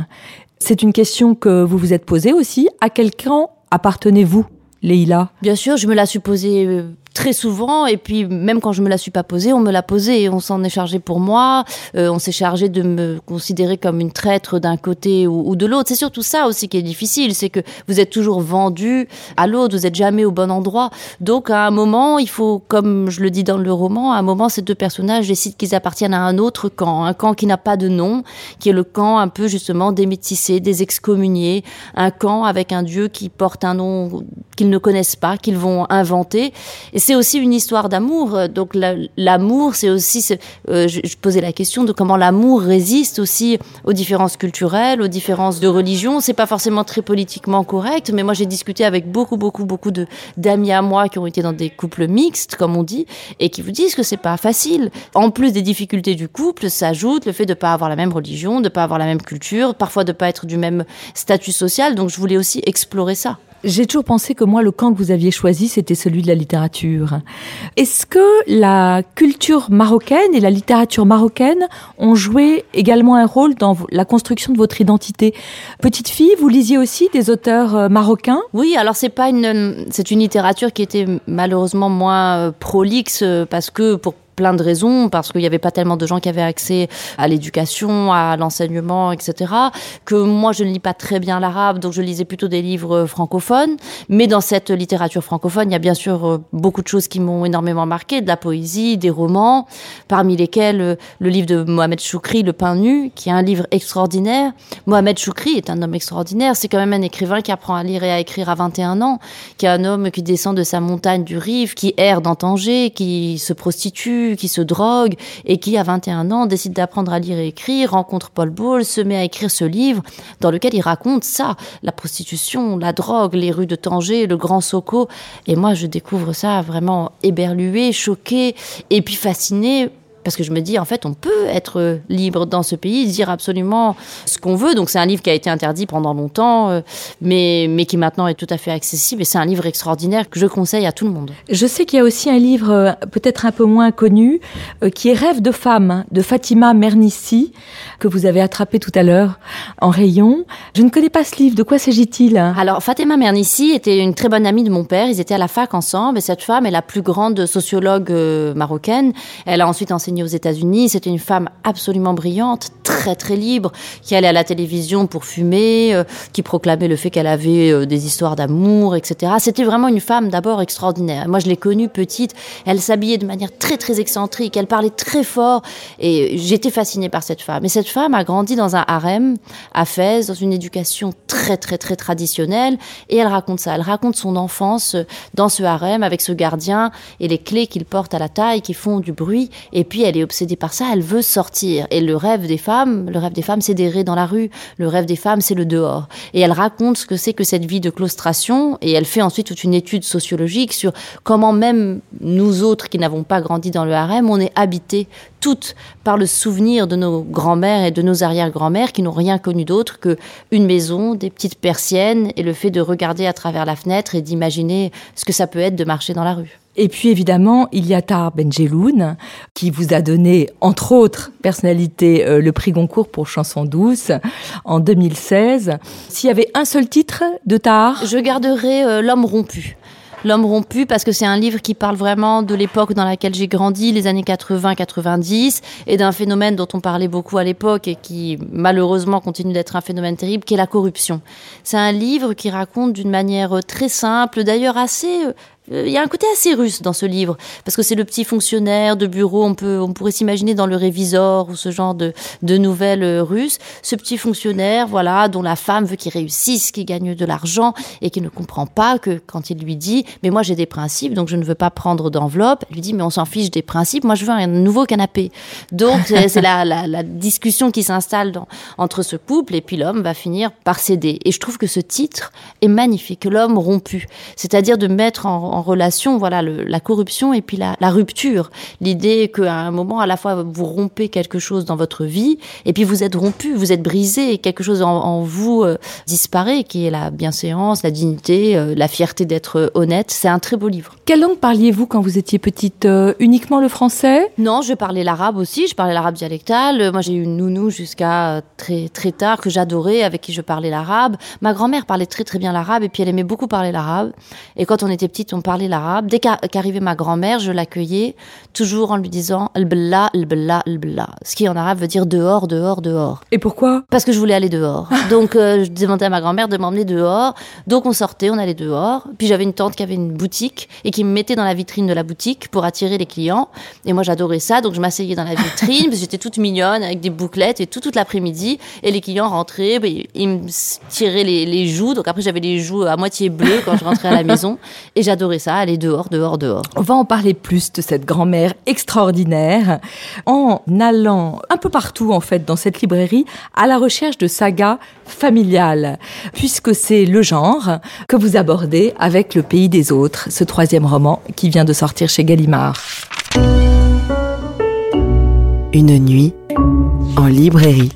C'est une question que vous vous êtes posée aussi. À quel camp appartenez-vous, Leïla ? Bien sûr, je me la suis posée euh, très souvent, et puis même quand je me la suis pas posée, on me l'a posée et on s'en est chargé pour moi. Euh, on s'est chargé de me considérer comme une traître d'un côté ou, ou de l'autre. C'est surtout ça aussi qui est difficile, c'est que vous êtes toujours vendu à l'autre, vous êtes jamais au bon endroit. Donc à un moment, il faut, comme je le dis dans le roman, à un moment ces deux personnages décident qu'ils appartiennent à un autre camp, un camp qui n'a pas de nom, qui est le camp un peu justement des métissés, des excommuniés, un camp avec un dieu qui porte un nom qu'ils ne connaissent pas, qu'ils vont inventer. Et c'est aussi une histoire d'amour. Donc la, l'amour, c'est aussi... C'est, euh, je, je posais la question de comment l'amour résiste aussi aux différences culturelles, aux différences de religion. C'est pas forcément très politiquement correct, mais moi j'ai discuté avec beaucoup, beaucoup, beaucoup de, d'amis à moi qui ont été dans des couples mixtes, comme on dit, et qui vous disent que c'est pas facile. En plus des difficultés du couple, s'ajoute le fait de pas avoir la même religion, de pas avoir la même culture, parfois de pas être du même statut social. Donc je voulais aussi explorer ça. J'ai toujours pensé que moi, le camp que vous aviez choisi, c'était celui de la littérature. Est-ce que la culture marocaine et la littérature marocaine ont joué également un rôle dans la construction de votre identité ? Petite fille, vous lisiez aussi des auteurs marocains ? Oui, alors c'est pas une, c'est une littérature qui était malheureusement moins prolixe parce que pour plein de raisons, parce qu'il n'y avait pas tellement de gens qui avaient accès à l'éducation, à l'enseignement, et cetera, que moi je ne lis pas très bien l'arabe, donc je lisais plutôt des livres francophones. Mais dans cette littérature francophone, il y a bien sûr beaucoup de choses qui m'ont énormément marqué, de la poésie, des romans, parmi lesquels le livre de Mohamed Choukri, Le pain nu, qui est un livre extraordinaire. Mohamed Choukri est un homme extraordinaire, c'est quand même un écrivain qui apprend à lire et à écrire à vingt et un ans, qui est un homme qui descend de sa montagne du Rif, qui erre dans Tanger, qui se prostitue, qui se drogue et qui, à vingt et un ans, décide d'apprendre à lire et écrire, rencontre Paul Bowles, se met à écrire ce livre dans lequel il raconte ça, la prostitution, la drogue, les rues de Tanger, le Grand Soko. Et moi, je découvre ça vraiment éberluée, choquée et puis fascinée Parce que je me dis, en fait, on peut être libre dans ce pays, dire absolument ce qu'on veut. Donc, c'est un livre qui a été interdit pendant longtemps, euh, mais, mais qui maintenant est tout à fait accessible. Et c'est un livre extraordinaire que je conseille à tout le monde. Je sais qu'il y a aussi un livre euh, peut-être un peu moins connu, euh, qui est Rêve de femme, de Fatima Mernissi, que vous avez attrapé tout à l'heure en rayon. Je ne connais pas ce livre. De quoi s'agit-il ? Alors, Fatima Mernissi était une très bonne amie de mon père. Ils étaient à la fac ensemble. Et cette femme est la plus grande sociologue euh, marocaine. Elle a ensuite enseigné aux États-Unis. C'était une femme absolument brillante, très très libre, qui allait à la télévision pour fumer, euh, qui proclamait le fait qu'elle avait euh, des histoires d'amour, et cetera. C'était vraiment une femme d'abord extraordinaire. Moi, je l'ai connue petite. Elle s'habillait de manière très très excentrique. Elle parlait très fort et j'étais fascinée par cette femme. Et cette femme a grandi dans un harem à Fès, dans une éducation très très très traditionnelle. Et elle raconte ça. Elle raconte son enfance dans ce harem avec ce gardien et les clés qu'il porte à la taille qui font du bruit. Et puis elle est obsédée par ça, elle veut sortir. Et le rêve des femmes, le rêve des femmes, c'est d'errer dans la rue. Le rêve des femmes, c'est le dehors. Et elle raconte ce que c'est que cette vie de claustration. Et elle fait ensuite toute une étude sociologique sur comment même nous autres qui n'avons pas grandi dans le harem, on est habités toutes par le souvenir de nos grands-mères et de nos arrière-grands-mères qui n'ont rien connu d'autre qu'une maison, des petites persiennes et le fait de regarder à travers la fenêtre et d'imaginer ce que ça peut être de marcher dans la rue. Et puis évidemment, il y a Tahar Benjeloun, qui vous a donné, entre autres personnalités, euh, le prix Goncourt pour Chanson douce en deux mille seize. S'il y avait un seul titre de Tahar ? Je garderai euh, L'homme rompu. L'homme rompu, parce que c'est un livre qui parle vraiment de l'époque dans laquelle j'ai grandi, les années quatre-vingts quatre-vingt-dix, et d'un phénomène dont on parlait beaucoup à l'époque et qui malheureusement continue d'être un phénomène terrible, qui est la corruption. C'est un livre qui raconte d'une manière très simple, d'ailleurs assez... Il y a un côté assez russe dans ce livre, parce que c'est le petit fonctionnaire de bureau, on peut, on pourrait s'imaginer dans le Révisor ou ce genre de, de nouvelles russes. Ce petit fonctionnaire, voilà, dont la femme veut qu'il réussisse, qu'il gagne de l'argent et qui ne comprend pas que quand il lui dit « mais moi j'ai des principes, donc je ne veux pas prendre d'enveloppe », elle lui dit « mais on s'en fiche des principes, moi je veux un nouveau canapé ». Donc c'est la, la, la discussion qui s'installe dans, entre ce couple, et puis l'homme va finir par céder. Et je trouve que ce titre est magnifique, L'homme rompu, c'est-à-dire de mettre en, en relation, voilà, le, la corruption et puis la, la rupture. L'idée qu'à un moment, à la fois, vous rompez quelque chose dans votre vie, et puis vous êtes rompu, vous êtes brisé, et quelque chose en, en vous euh, disparaît, qui est la bienséance, la dignité, euh, la fierté d'être honnête. C'est un très beau livre. Quelle langue parliez-vous quand vous étiez petite ? euh, Uniquement le français ? Non, je parlais l'arabe aussi, je parlais l'arabe dialectal. Moi, j'ai eu une nounou jusqu'à très, très tard, que j'adorais, avec qui je parlais l'arabe. Ma grand-mère parlait très très bien l'arabe, et puis elle aimait beaucoup parler l'arabe. Et quand on était petite, on parlait l'arabe. Dès qu'arrivait ma grand-mère, je l'accueillais, toujours en lui disant « al-bella, al-bella, al-bella », ce qui en arabe veut dire dehors, dehors, dehors. Et pourquoi ? Parce que je voulais aller dehors. Donc, euh, je demandais à ma grand-mère de m'emmener dehors. Donc, on sortait, on allait dehors. Puis, j'avais une tante qui avait une boutique et qui me mettait dans la vitrine de la boutique pour attirer les clients. Et moi, j'adorais ça. Donc, je m'asseyais dans la vitrine parce que j'étais toute mignonne avec des bouclettes et tout, toute l'après-midi. Et les clients rentraient, bah, ils me tiraient les, les joues. Donc, après, j'avais les joues à moitié bleues quand je rentrais à la maison. Et j'adorais ça, aller dehors, dehors, dehors. On va en parler plus de cette grand-mère extraordinaire en allant un peu partout, en fait, dans cette librairie, à la recherche de sagas familiales, puisque c'est le genre que vous abordez avec Le Pays des Autres, ce troisième roman qui vient de sortir chez Gallimard. Une nuit en librairie.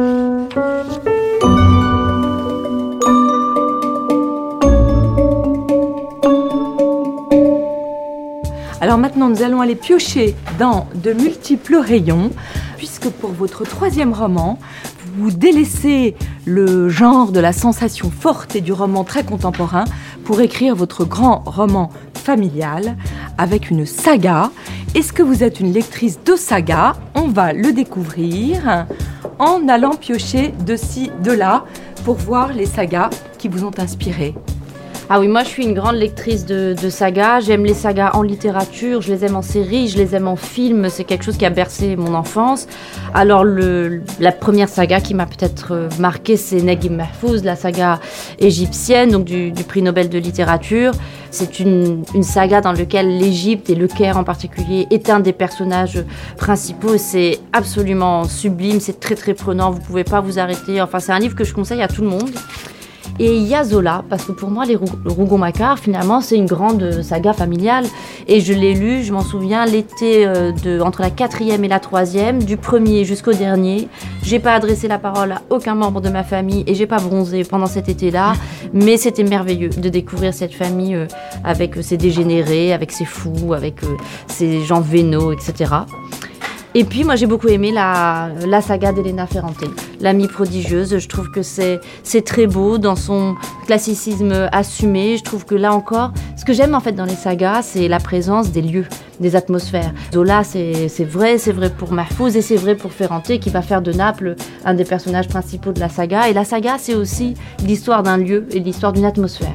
Alors maintenant, nous allons aller piocher dans de multiples rayons, puisque pour votre troisième roman, vous délaissez le genre de la sensation forte et du roman très contemporain pour écrire votre grand roman familial avec une saga. Est-ce que vous êtes une lectrice de saga ? On va le découvrir en allant piocher de ci, de là, pour voir les sagas qui vous ont inspiré. Ah oui, moi je suis une grande lectrice de, de sagas. J'aime les sagas en littérature, je les aime en série, je les aime en film. C'est quelque chose qui a bercé mon enfance. Alors le, la première saga qui m'a peut-être marquée, c'est Naguib Mahfouz, la saga égyptienne, donc du, du prix Nobel de littérature. C'est une, une saga dans laquelle l'Égypte et le Caire en particulier est un des personnages principaux. C'est absolument sublime, c'est très très prenant, vous pouvez pas vous arrêter. Enfin, c'est un livre que je conseille à tout le monde. Et il y a Zola, parce que pour moi, les Rougon-Macquart, finalement, c'est une grande saga familiale. Et je l'ai lu, je m'en souviens, l'été de, entre la quatrième et la troisième, du premier jusqu'au dernier. J'ai pas adressé la parole à aucun membre de ma famille et j'ai pas bronzé pendant cet été-là. Mais c'était merveilleux de découvrir cette famille euh, avec ses dégénérés, avec ses fous, avec euh, ses gens vénaux, et cetera. Et puis moi j'ai beaucoup aimé la, la saga d'Elena Ferrante, L'amie prodigieuse. Je trouve que c'est, c'est très beau dans son classicisme assumé. Je trouve que là encore, ce que j'aime en fait dans les sagas, c'est la présence des lieux, des atmosphères. Zola, c'est, c'est vrai, c'est vrai pour Mahfouz et c'est vrai pour Ferrante qui va faire de Naples un des personnages principaux de la saga. Et la saga, c'est aussi l'histoire d'un lieu et l'histoire d'une atmosphère.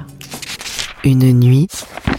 Une nuit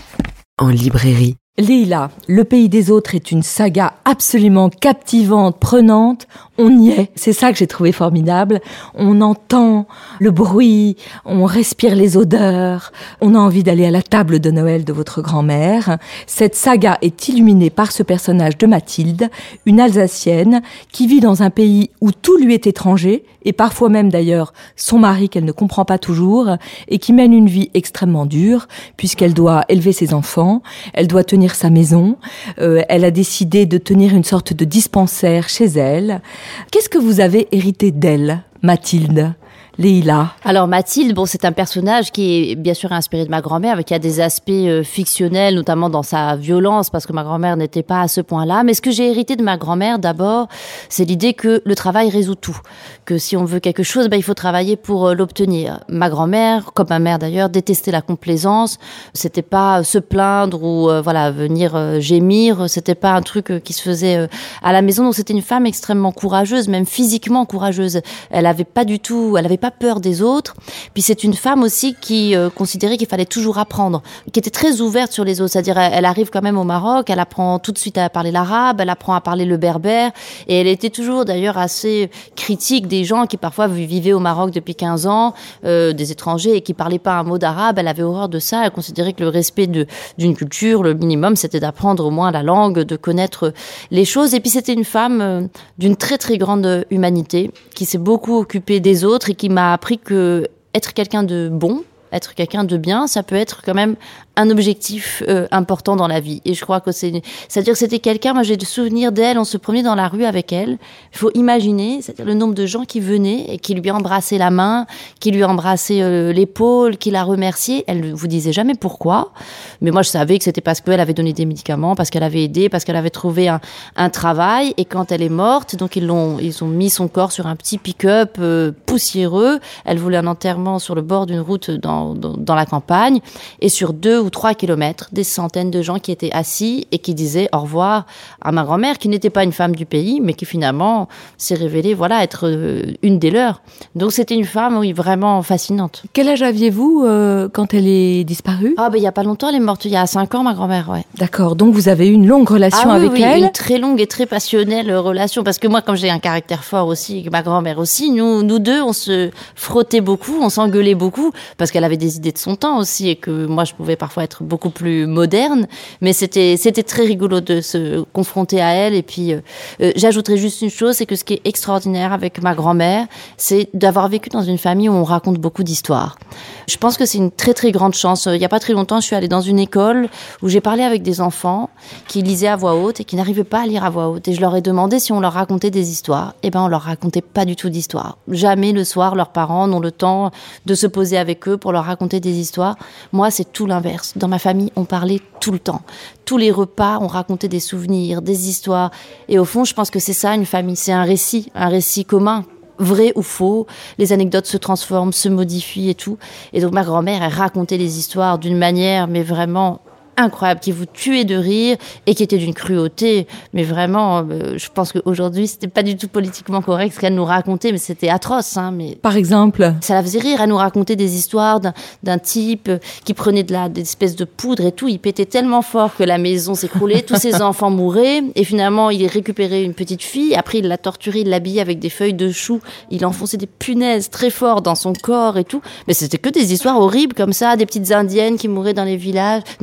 en librairie. Leïla, Le pays des autres est une saga absolument captivante, prenante. On y est. C'est ça que j'ai trouvé formidable. On entend le bruit, on respire les odeurs, on a envie d'aller à la table de Noël de votre grand-mère. Cette saga est illuminée par ce personnage de Mathilde, une Alsacienne qui vit dans un pays où tout lui est étranger, et parfois même d'ailleurs son mari qu'elle ne comprend pas toujours, et qui mène une vie extrêmement dure, puisqu'elle doit élever ses enfants, elle doit tenir sa maison, euh, elle a décidé de tenir une sorte de dispensaire chez elle. Qu'est-ce que vous avez hérité d'elle, Mathilde ? Leïla. Alors Mathilde, bon, c'est un personnage qui est bien sûr inspiré de ma grand-mère, mais qui a des aspects euh, fictionnels, notamment dans sa violence, parce que ma grand-mère n'était pas à ce point-là. Mais ce que j'ai hérité de ma grand-mère, d'abord, c'est l'idée que le travail résout tout. Que si on veut quelque chose, ben, il faut travailler pour euh, l'obtenir. Ma grand-mère, comme ma mère d'ailleurs, détestait la complaisance. C'était pas se plaindre ou euh, voilà venir euh, gémir. C'était pas un truc euh, qui se faisait euh, à la maison. Donc c'était une femme extrêmement courageuse, même physiquement courageuse. Elle avait pas du tout, elle avait pas peur des autres. Puis c'est une femme aussi qui euh, considérait qu'il fallait toujours apprendre, qui était très ouverte sur les autres. C'est-à-dire, elle, elle arrive quand même au Maroc, elle apprend tout de suite à parler l'arabe, elle apprend à parler le berbère, et elle était toujours d'ailleurs assez critique des gens qui parfois vivaient au Maroc depuis quinze ans, euh, des étrangers, et qui parlaient pas un mot d'arabe. Elle avait horreur de ça. Elle considérait que le respect de, d'une culture, le minimum, c'était d'apprendre au moins la langue, de connaître les choses. Et puis c'était une femme euh, d'une très très grande humanité, qui s'est beaucoup occupée des autres et qui m'a appris que être quelqu'un de bon, être quelqu'un de bien, ça peut être quand même un objectif euh, important dans la vie. Et je crois que c'est... C'est-à-dire que c'était quelqu'un, moi j'ai des souvenirs d'elle, on se promenait dans la rue avec elle. Il faut imaginer, c'est-à-dire le nombre de gens qui venaient et qui lui embrassaient la main, qui lui embrassaient euh, l'épaule, qui la remerciaient. Elle ne vous disait jamais pourquoi. Mais moi je savais que c'était parce qu'elle avait donné des médicaments, parce qu'elle avait aidé, parce qu'elle avait trouvé un, un travail. Et quand elle est morte, donc ils l'ont, ils ont mis son corps sur un petit pick-up euh, poussiéreux. Elle voulait un enterrement sur le bord d'une route dans, dans, dans la campagne. Et sur deux ou trois kilomètres, des centaines de gens qui étaient assis et qui disaient au revoir à ma grand-mère, qui n'était pas une femme du pays, mais qui finalement s'est révélée, voilà, être une des leurs. Donc c'était une femme, oui, vraiment fascinante. Quel âge aviez-vous euh, quand elle est disparue ? Ah ben il y a pas longtemps, elle est morte il y a cinq ans, ma grand-mère, ouais. D'accord, donc vous avez eu une longue relation ah, oui, avec oui, elle ? Une très longue et très passionnelle relation, parce que moi, comme j'ai un caractère fort aussi, ma grand-mère aussi, nous, nous deux, on se frottait beaucoup, on s'engueulait beaucoup, parce qu'elle avait des idées de son temps aussi, et que moi, je pouvais parfois être beaucoup plus moderne, mais c'était c'était très rigolo de se confronter à elle. Et puis euh, euh, j'ajouterais juste une chose, c'est que ce qui est extraordinaire avec ma grand-mère, c'est d'avoir vécu dans une famille où on raconte beaucoup d'histoires. Je pense que c'est une très très grande chance. Il y a pas très longtemps, je suis allée dans une école où j'ai parlé avec des enfants qui lisaient à voix haute et qui n'arrivaient pas à lire à voix haute, et je leur ai demandé si on leur racontait des histoires. Et ben on leur racontait pas du tout d'histoires. Jamais le soir leurs parents n'ont le temps de se poser avec eux pour leur raconter des histoires. Moi, c'est tout l'inverse. Dans ma famille, on parlait tout le temps. Tous les repas, on racontait des souvenirs, des histoires. Et au fond, je pense que c'est ça, une famille. C'est un récit, un récit commun. Vrai ou faux, les anecdotes se transforment, se modifient et tout. Et donc ma grand-mère, elle racontait les histoires d'une manière, mais vraiment incroyable, qui vous tuait de rire et qui était d'une cruauté. Mais vraiment, euh, je pense qu'aujourd'hui, c'était pas du tout politiquement correct ce qu'elle nous racontait, mais c'était atroce. Hein, mais par exemple, ça la faisait rire. Elle nous racontait des histoires d'un, d'un type qui prenait de la, des espèces de poudre et tout. Il pétait tellement fort que la maison s'écroulait, tous ses enfants mouraient. Et finalement, il récupérait une petite fille. Après, il l'a torturée, il l'habillait avec des feuilles de chou. Il enfonçait des punaises très fort dans son corps et tout. Mais c'était que des histoires horribles comme ça, des petites indiennes qui mouraient dans les villages, dans le, le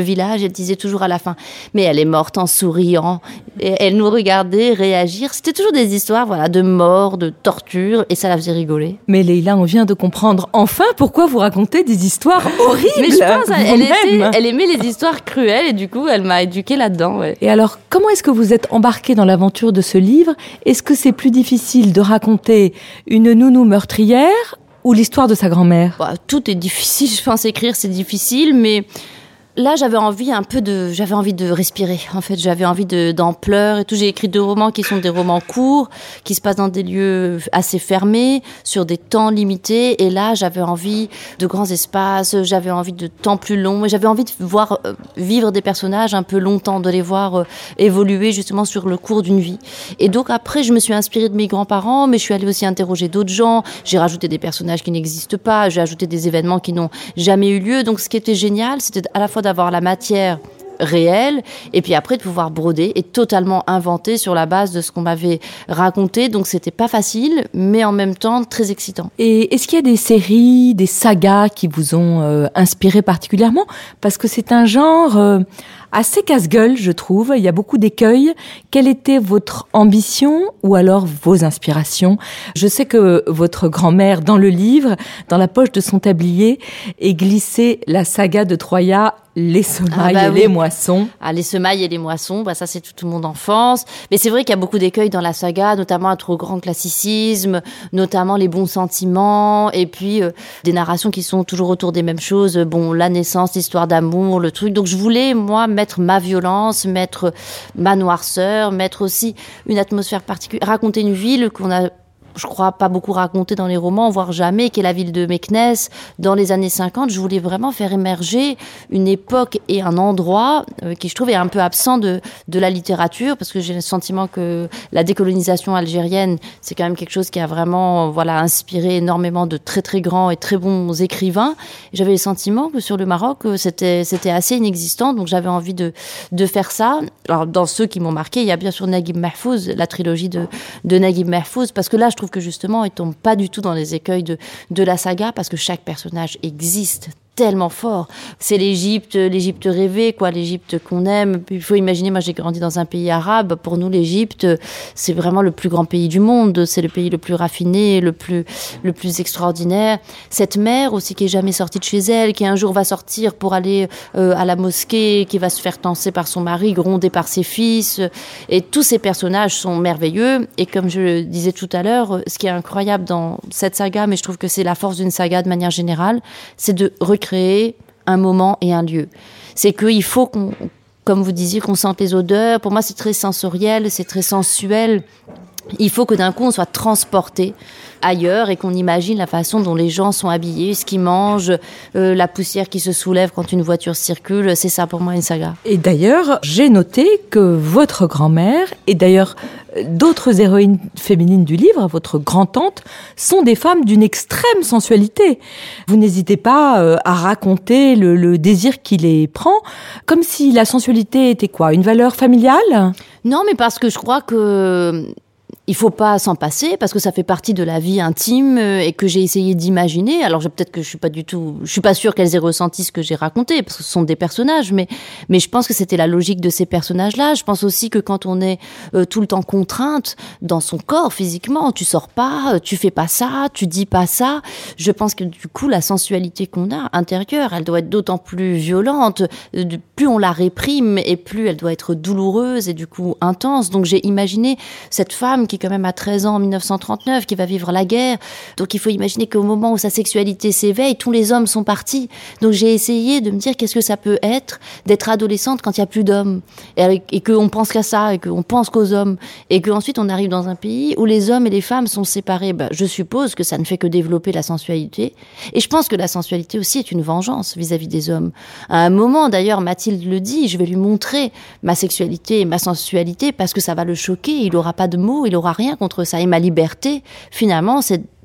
village. Elle disait toujours à la fin, mais elle est morte en souriant. Et elle nous regardait réagir. C'était toujours des histoires, voilà, de mort, de torture, et ça la faisait rigoler. Mais Leïla, on vient de comprendre enfin pourquoi vous racontez des histoires horribles. Mais je pense, elle, était, elle aimait les histoires cruelles, et du coup, elle m'a éduquée là-dedans. Ouais. Et alors, comment est-ce que vous êtes embarquée dans l'aventure de ce livre ? Est-ce que c'est plus difficile de raconter une nounou meurtrière ou l'histoire de sa grand-mère ? Bah, tout est difficile, je pense, écrire c'est difficile, mais là j'avais envie un peu de, j'avais envie de respirer. En fait, j'avais envie de, d'ampleur et tout. J'ai écrit deux romans qui sont des romans courts, qui se passent dans des lieux assez fermés, sur des temps limités. Et là, j'avais envie de grands espaces, j'avais envie de temps plus longs, et j'avais envie de voir euh, vivre des personnages un peu longtemps, de les voir euh, évoluer justement sur le cours d'une vie. Et donc après, je me suis inspirée de mes grands-parents, mais je suis allée aussi interroger d'autres gens. J'ai rajouté des personnages qui n'existent pas, j'ai ajouté des événements qui n'ont jamais eu lieu. Donc ce qui était génial, c'était à la fois d'avoir la matière réelle et puis après de pouvoir broder et totalement inventer sur la base de ce qu'on m'avait raconté. Donc c'était pas facile, mais en même temps très excitant. Et est-ce qu'il y a des séries, des sagas qui vous ont euh, inspiré particulièrement ? Parce que c'est un genre euh, assez casse-gueule, je trouve. Il y a beaucoup d'écueils. Quelle était votre ambition ou alors vos inspirations ? Je sais que votre grand-mère, dans le livre, dans la poche de son tablier, est glissée la saga de Troya, les semailles ah bah et oui. les moissons. Ah, les semailles et les moissons, bah ça c'est toute mon enfance. Mais c'est vrai qu'il y a beaucoup d'écueils dans la saga, notamment un trop grand classicisme, notamment les bons sentiments, et puis euh, des narrations qui sont toujours autour des mêmes choses. Bon, la naissance, l'histoire d'amour, le truc. Donc je voulais, moi, mettre ma violence, mettre ma noirceur, mettre aussi une atmosphère particulière, raconter une ville qu'on a, je crois, pas beaucoup raconté dans les romans, voire jamais, qui est la ville de Meknès. Dans les années cinquante, je voulais vraiment faire émerger une époque et un endroit euh, qui, je trouve, est un peu absent de, de la littérature, parce que j'ai le sentiment que la décolonisation algérienne, c'est quand même quelque chose qui a vraiment, voilà, inspiré énormément de très, très grands et très bons écrivains. Et j'avais le sentiment que sur le Maroc, c'était, c'était assez inexistant, donc j'avais envie de, de faire ça. Alors, dans ceux qui m'ont marqué, il y a bien sûr Naguib Mahfouz, la trilogie de, de Naguib Mahfouz, parce que là, je trouve que justement, il tombe pas du tout dans les écueils de, de la saga, parce que chaque personnage existe tellement fort. C'est l'Égypte, l'Égypte rêvée, quoi, l'Égypte qu'on aime. Il faut imaginer, moi j'ai grandi dans un pays arabe. Pour nous, l'Égypte, c'est vraiment le plus grand pays du monde. C'est le pays le plus raffiné, le plus, le plus extraordinaire. Cette mère aussi qui est jamais sortie de chez elle, qui un jour va sortir pour aller euh, à la mosquée, qui va se faire tancer par son mari, gronder par ses fils. Et tous ces personnages sont merveilleux. Et comme je le disais tout à l'heure, ce qui est incroyable dans cette saga, mais je trouve que c'est la force d'une saga de manière générale, c'est de recréer créer un moment et un lieu. C'est qu'il faut qu'on, comme vous disiez, qu'on sente les odeurs. Pour moi, c'est très sensoriel, c'est très sensuel. Il faut que d'un coup, on soit transporté ailleurs et qu'on imagine la façon dont les gens sont habillés, ce qu'ils mangent, euh, la poussière qui se soulève quand une voiture circule. C'est ça pour moi une saga. Et d'ailleurs, j'ai noté que votre grand-mère, et d'ailleurs d'autres héroïnes féminines du livre, votre grand-tante, sont des femmes d'une extrême sensualité. Vous n'hésitez pas euh, à raconter le, le désir qui les prend, comme si la sensualité était quoi, une valeur familiale ? Non, mais parce que je crois que il faut pas s'en passer, parce que ça fait partie de la vie intime et que j'ai essayé d'imaginer. Alors peut-être que je suis pas du tout, je suis pas sûre qu'elles aient ressenti ce que j'ai raconté, parce que ce sont des personnages, mais mais je pense que c'était la logique de ces personnages-là. Je pense aussi que quand on est euh, tout le temps contrainte dans son corps physiquement, tu sors pas, tu fais pas ça, tu dis pas ça. Je pense que du coup la sensualité qu'on a intérieure, elle doit être d'autant plus violente. Plus on la réprime et plus elle doit être douloureuse et du coup intense. Donc j'ai imaginé cette femme qui quand même à treize ans en dix-neuf cent trente-neuf, qui va vivre la guerre. Donc il faut imaginer qu'au moment où sa sexualité s'éveille, tous les hommes sont partis. Donc j'ai essayé de me dire qu'est-ce que ça peut être d'être adolescente quand il n'y a plus d'hommes. Et, et qu'on pense qu'à ça, et qu'on pense qu'aux hommes. Et qu'ensuite on arrive dans un pays où les hommes et les femmes sont séparés. Ben, je suppose que ça ne fait que développer la sensualité. Et je pense que la sensualité aussi est une vengeance vis-à-vis des hommes. À un moment, d'ailleurs, Mathilde le dit, je vais lui montrer ma sexualité et ma sensualité parce que ça va le choquer. Il n'aura pas de mots, il n'aura rien contre ça. Et ma liberté, finalement, c'est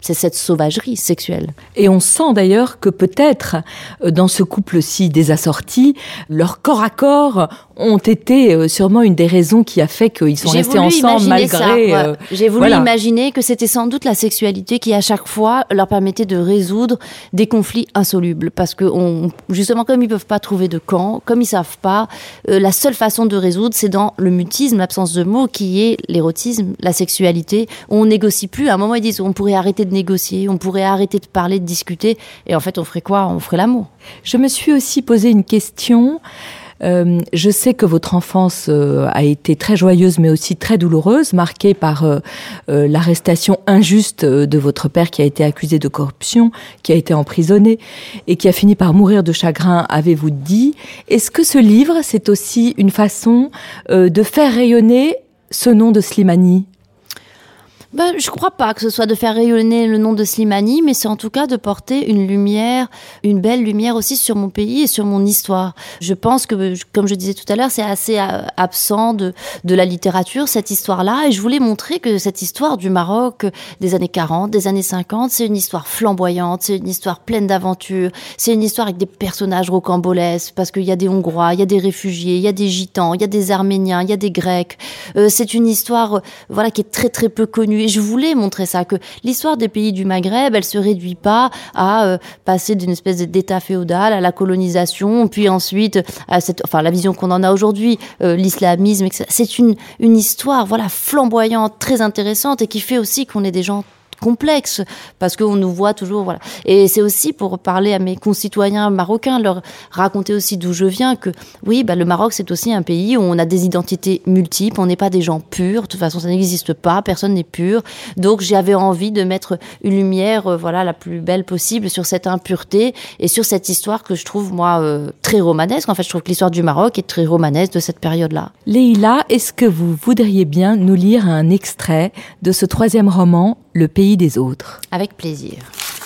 c'est cette sauvagerie sexuelle. Et on sent d'ailleurs que peut-être, dans ce couple-ci désassorti, leur corps à corps ont été sûrement une des raisons qui a fait qu'ils sont J'ai restés ensemble malgré... Ça, ouais. euh, J'ai voulu voilà. imaginer que c'était sans doute la sexualité qui, à chaque fois, leur permettait de résoudre des conflits insolubles. Parce que, on, justement, comme ils peuvent pas trouver de camp, comme ils savent pas, euh, la seule façon de résoudre, c'est dans le mutisme, l'absence de mots, qui est l'érotisme, la sexualité, où on négocie plus. À un moment, ils disent, on pourrait arrêter de négocier, on pourrait arrêter de parler, de discuter. Et en fait, on ferait quoi ? On ferait l'amour. Je me suis aussi posé une question... Euh, je sais que votre enfance euh, a été très joyeuse, mais aussi très douloureuse, marquée par euh, euh, l'arrestation injuste de votre père qui a été accusé de corruption, qui a été emprisonné et qui a fini par mourir de chagrin, avez-vous dit. Est-ce que ce livre, c'est aussi une façon euh, de faire rayonner ce nom de Slimani ? Ben, je crois pas que ce soit de faire rayonner le nom de Slimani, mais c'est en tout cas de porter une lumière, une belle lumière aussi sur mon pays et sur mon histoire. Je pense que, comme je disais tout à l'heure, c'est assez absent de, de la littérature, cette histoire-là, et je voulais montrer que cette histoire du Maroc des années quarante, des années cinquante, c'est une histoire flamboyante, c'est une histoire pleine d'aventures, c'est une histoire avec des personnages rocambolesques, parce qu'il y a des Hongrois, il y a des réfugiés, il y a des Gitans, il y a des Arméniens, il y a des Grecs. Euh, c'est une histoire, euh, voilà, qui est très très peu connue. Et je voulais montrer ça, que l'histoire des pays du Maghreb, elle se réduit pas à euh, passer d'une espèce d'état féodal à la colonisation, puis ensuite à cette, enfin la vision qu'on en a aujourd'hui, euh, l'islamisme, et cetera. C'est une une histoire, voilà, flamboyante, très intéressante, et qui fait aussi qu'on est des gens complexe, parce qu'on nous voit toujours, voilà. Et c'est aussi pour parler à mes concitoyens marocains, leur raconter aussi d'où je viens, que oui, bah, le Maroc, c'est aussi un pays où on a des identités multiples, on n'est pas des gens purs, de toute façon, ça n'existe pas, personne n'est pur. Donc, j'avais envie de mettre une lumière, euh, voilà, la plus belle possible sur cette impureté et sur cette histoire que je trouve, moi, euh, très romanesque. En fait, je trouve que l'histoire du Maroc est très romanesque de cette période-là. Leïla, est-ce que vous voudriez bien nous lire un extrait de ce troisième roman, Le pays des autres? Avec plaisir.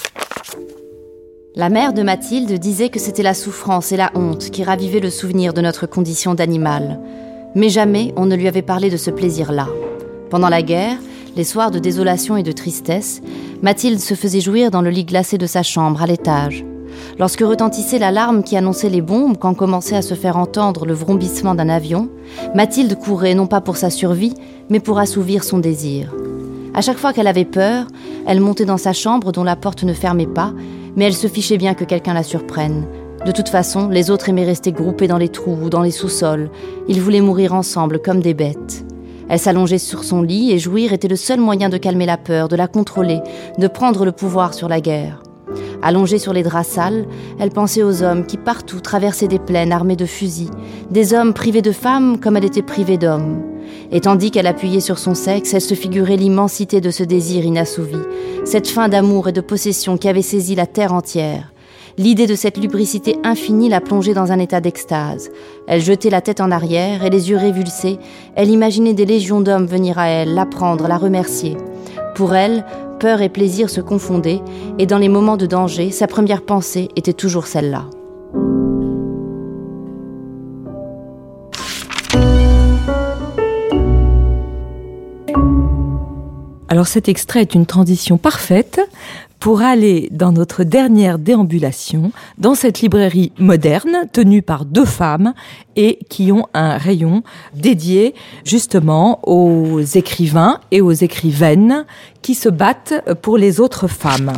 La mère de Mathilde disait que c'était la souffrance et la honte qui ravivaient le souvenir de notre condition d'animal. Mais jamais on ne lui avait parlé de ce plaisir-là. Pendant la guerre, les soirs de désolation et de tristesse, Mathilde se faisait jouir dans le lit glacé de sa chambre, à l'étage. Lorsque retentissait l'alarme qui annonçait les bombes, quand commençait à se faire entendre le vrombissement d'un avion, Mathilde courait non pas pour sa survie, mais pour assouvir son désir. À chaque fois qu'elle avait peur, elle montait dans sa chambre dont la porte ne fermait pas, mais elle se fichait bien que quelqu'un la surprenne. De toute façon, les autres aimaient rester groupés dans les trous ou dans les sous-sols. Ils voulaient mourir ensemble comme des bêtes. Elle s'allongeait sur son lit et jouir était le seul moyen de calmer la peur, de la contrôler, de prendre le pouvoir sur la guerre. Allongée sur les draps sales, elle pensait aux hommes qui partout traversaient des plaines armés de fusils, des hommes privés de femmes comme elle était privée d'hommes. Et tandis qu'elle appuyait sur son sexe, elle se figurait l'immensité de ce désir inassouvi, cette faim d'amour et de possession qui avait saisi la terre entière. L'idée de cette lubricité infinie la plongeait dans un état d'extase. Elle jetait la tête en arrière et les yeux révulsés, elle imaginait des légions d'hommes venir à elle, la prendre, la remercier. Pour elle, peur et plaisir se confondaient, et dans les moments de danger, sa première pensée était toujours celle-là. Alors cet extrait est une transition parfaite pour aller dans notre dernière déambulation, dans cette librairie moderne tenue par deux femmes et qui ont un rayon dédié justement aux écrivains et aux écrivaines qui se battent pour les autres femmes.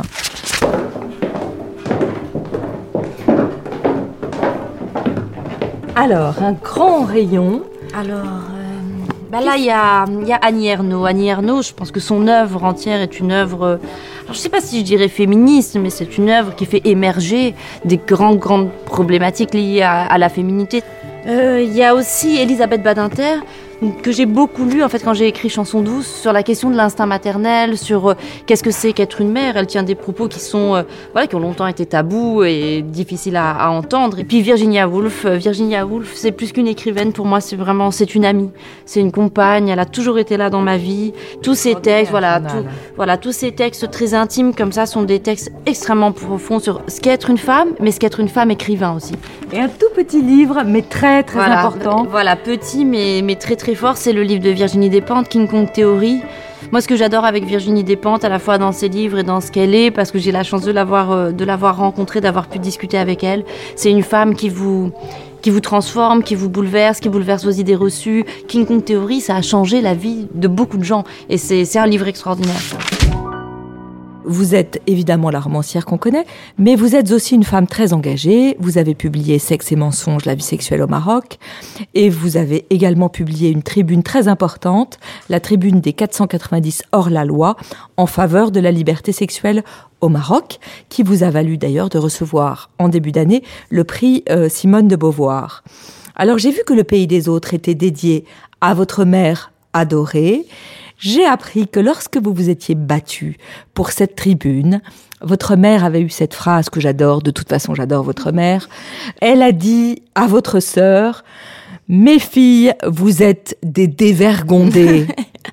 Alors, un grand rayon. Alors... Bah là, il y a, y a Annie Ernaux. Annie Ernaux, je pense que son œuvre entière est une œuvre... Alors, je sais pas si je dirais féministe, mais c'est une œuvre qui fait émerger des grandes, grandes problématiques liées à, à la féminité. Il euh, y a aussi Elisabeth Badinter, que j'ai beaucoup lu en fait quand j'ai écrit Chanson douce, sur la question de l'instinct maternel, sur euh, qu'est-ce que c'est qu'être une mère. Elle tient des propos qui sont euh, voilà, qui ont longtemps été tabous et difficiles à, à entendre. Et puis Virginia Woolf, euh, Virginia Woolf, c'est plus qu'une écrivaine pour moi, c'est vraiment c'est une amie, c'est une compagne. Elle a toujours été là dans ma vie. Tous ces textes, voilà, tout, voilà, tous ces textes très intimes comme ça sont des textes extrêmement profonds sur ce qu'est être une femme, mais ce qu'est être une femme écrivain aussi. Et un tout petit livre, mais très très voilà, important. Voilà, petit mais mais très très fort, c'est le livre de Virginie Despentes, King Kong Theory. Moi, ce que j'adore avec Virginie Despentes, à la fois dans ses livres et dans ce qu'elle est, parce que j'ai la chance de l'avoir, de l'avoir rencontrée, d'avoir pu discuter avec elle, c'est une femme qui vous... qui vous transforme, qui vous bouleverse, qui bouleverse vos idées reçues. King Kong Theory, ça a changé la vie de beaucoup de gens. Et c'est, c'est un livre extraordinaire. Vous êtes évidemment la romancière qu'on connaît, mais vous êtes aussi une femme très engagée. Vous avez publié Sexe et mensonges, la vie sexuelle au Maroc. Et vous avez également publié une tribune très importante, la tribune des quatre cent quatre-vingt-dix hors-la-loi, en faveur de la liberté sexuelle au Maroc, qui vous a valu d'ailleurs de recevoir en début d'année le prix euh, Simone de Beauvoir. Alors j'ai vu que le pays des autres était dédié à votre mère adorée. J'ai appris que lorsque vous vous étiez battue pour cette tribune, votre mère avait eu cette phrase que j'adore, de toute façon j'adore votre mère. Elle a dit à votre sœur: « Mes filles, vous êtes des dévergondées,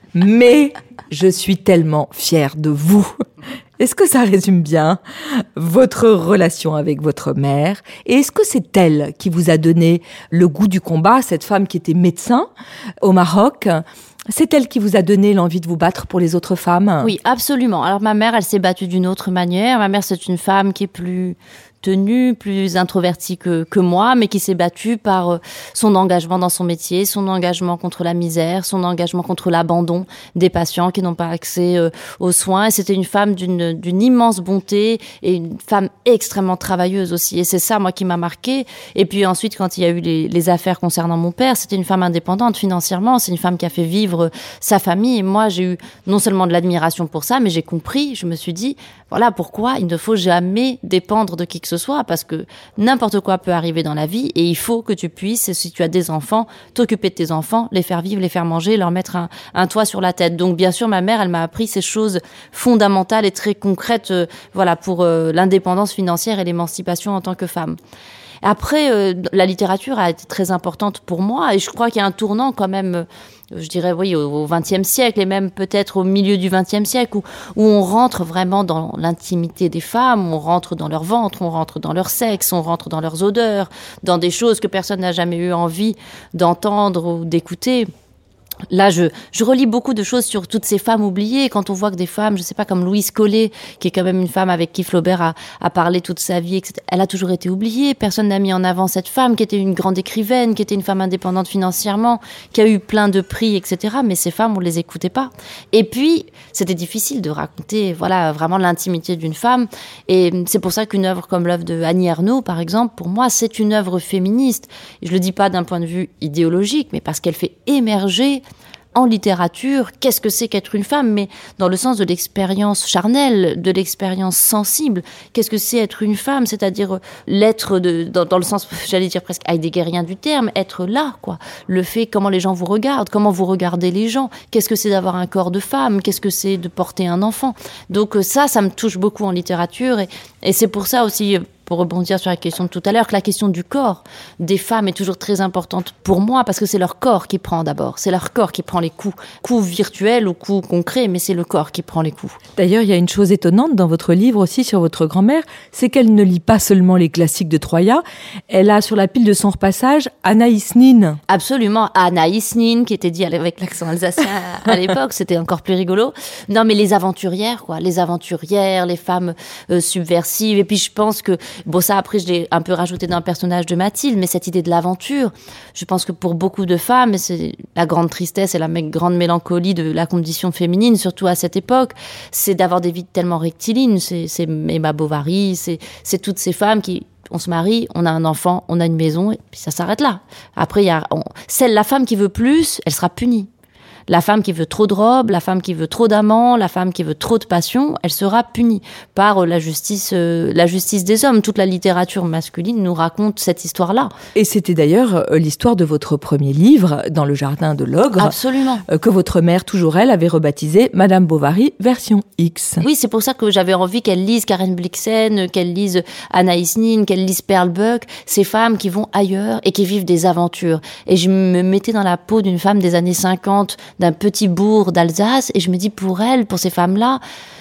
mais je suis tellement fière de vous. » Est-ce que ça résume bien votre relation avec votre mère? Et est-ce que c'est elle qui vous a donné le goût du combat, cette femme qui était médecin au Maroc? C'est elle qui vous a donné l'envie de vous battre pour les autres femmes? Oui, absolument. Alors ma mère, elle s'est battue d'une autre manière. Ma mère, c'est une femme qui est plus tenue, plus introvertie que, que moi, mais qui s'est battue par euh, son engagement dans son métier, son engagement contre la misère, son engagement contre l'abandon des patients qui n'ont pas accès euh, aux soins. Et c'était une femme d'une, d'une immense bonté et une femme extrêmement travailleuse aussi. Et c'est ça, moi, qui m'a marquée. Et puis ensuite, quand il y a eu les, les affaires concernant mon père, c'était une femme indépendante financièrement. C'est une femme qui a fait vivre sa famille. Et moi, j'ai eu non seulement de l'admiration pour ça, mais j'ai compris, je me suis dit, voilà pourquoi il ne faut jamais dépendre de qui que ce soit, parce que n'importe quoi peut arriver dans la vie et il faut que tu puisses, si tu as des enfants, t'occuper de tes enfants, les faire vivre, les faire manger, leur mettre un, un toit sur la tête. Donc bien sûr, ma mère, elle m'a appris ces choses fondamentales et très concrètes, euh, voilà, pour euh, l'indépendance financière et l'émancipation en tant que femme. Après, euh, la littérature a été très importante pour moi et je crois qu'il y a un tournant quand même, euh, je dirais oui, au vingtième siècle et même peut-être au milieu du vingtième siècle où, où on rentre vraiment dans l'intimité des femmes, on rentre dans leur ventre, on rentre dans leur sexe, on rentre dans leurs odeurs, dans des choses que personne n'a jamais eu envie d'entendre ou d'écouter. Là, je, je relis beaucoup de choses sur toutes ces femmes oubliées. Quand on voit que des femmes, je sais pas, comme Louise Collet, qui est quand même une femme avec qui Flaubert a, a parlé toute sa vie, et cetera. Elle a toujours été oubliée. Personne n'a mis en avant cette femme qui était une grande écrivaine, qui était une femme indépendante financièrement, qui a eu plein de prix, et cetera. Mais ces femmes, on les écoutait pas. Et puis, c'était difficile de raconter, voilà, vraiment l'intimité d'une femme. Et c'est pour ça qu'une œuvre comme l'œuvre de Annie Ernaux, par exemple, pour moi, c'est une œuvre féministe. Et je le dis pas d'un point de vue idéologique, mais parce qu'elle fait émerger en littérature, qu'est-ce que c'est qu'être une femme, mais dans le sens de l'expérience charnelle, de l'expérience sensible. Qu'est-ce que c'est être une femme, c'est-à-dire l'être de, dans, dans le sens, j'allais dire presque heideggérien du terme, être là, quoi. Le fait, comment les gens vous regardent, comment vous regardez les gens, qu'est-ce que c'est d'avoir un corps de femme, qu'est-ce que c'est de porter un enfant. Donc ça, ça me touche beaucoup en littérature et, et c'est pour ça aussi, pour rebondir sur la question de tout à l'heure, que la question du corps des femmes est toujours très importante pour moi, parce que c'est leur corps qui prend d'abord, c'est leur corps qui prend les coups, coups virtuels ou coups concrets, mais c'est le corps qui prend les coups. D'ailleurs, il y a une chose étonnante dans votre livre aussi sur votre grand-mère, c'est qu'elle ne lit pas seulement les classiques de Troya, elle a sur la pile de son repassage Anaïs Nin. Absolument, Anaïs Nin, qui était dit avec l'accent alsacien à l'époque, c'était encore plus rigolo. Non, mais les aventurières, quoi, les aventurières, les femmes euh, subversives, et puis je pense que bon, ça, après, je l'ai un peu rajouté dans le personnage de Mathilde, mais cette idée de l'aventure, je pense que pour beaucoup de femmes, et c'est la grande tristesse et la grande mélancolie de la condition féminine, surtout à cette époque, c'est d'avoir des vies tellement rectilignes. C'est, c'est Emma Bovary, c'est, c'est toutes ces femmes qui... On se marie, on a un enfant, on a une maison, et puis ça s'arrête là. Après, il y a... On, celle, la femme qui veut plus, elle sera punie. La femme qui veut trop de robes, la femme qui veut trop d'amants, la femme qui veut trop de passion, elle sera punie par la justice, euh, la justice des hommes. Toute la littérature masculine nous raconte cette histoire-là. Et c'était d'ailleurs l'histoire de votre premier livre, Dans le jardin de l'ogre. Absolument. Euh, que votre mère, toujours elle, avait rebaptisé Madame Bovary, version X. Oui, c'est pour ça que j'avais envie qu'elle lise Karen Blixen, qu'elle lise Anaïs Nin, qu'elle lise Pearl Buck, ces femmes qui vont ailleurs et qui vivent des aventures. Et je me mettais dans la peau d'une femme des années cinquante, d'un petit bourg d'Alsace, et je me dis, pour elle, pour ces femmes-là,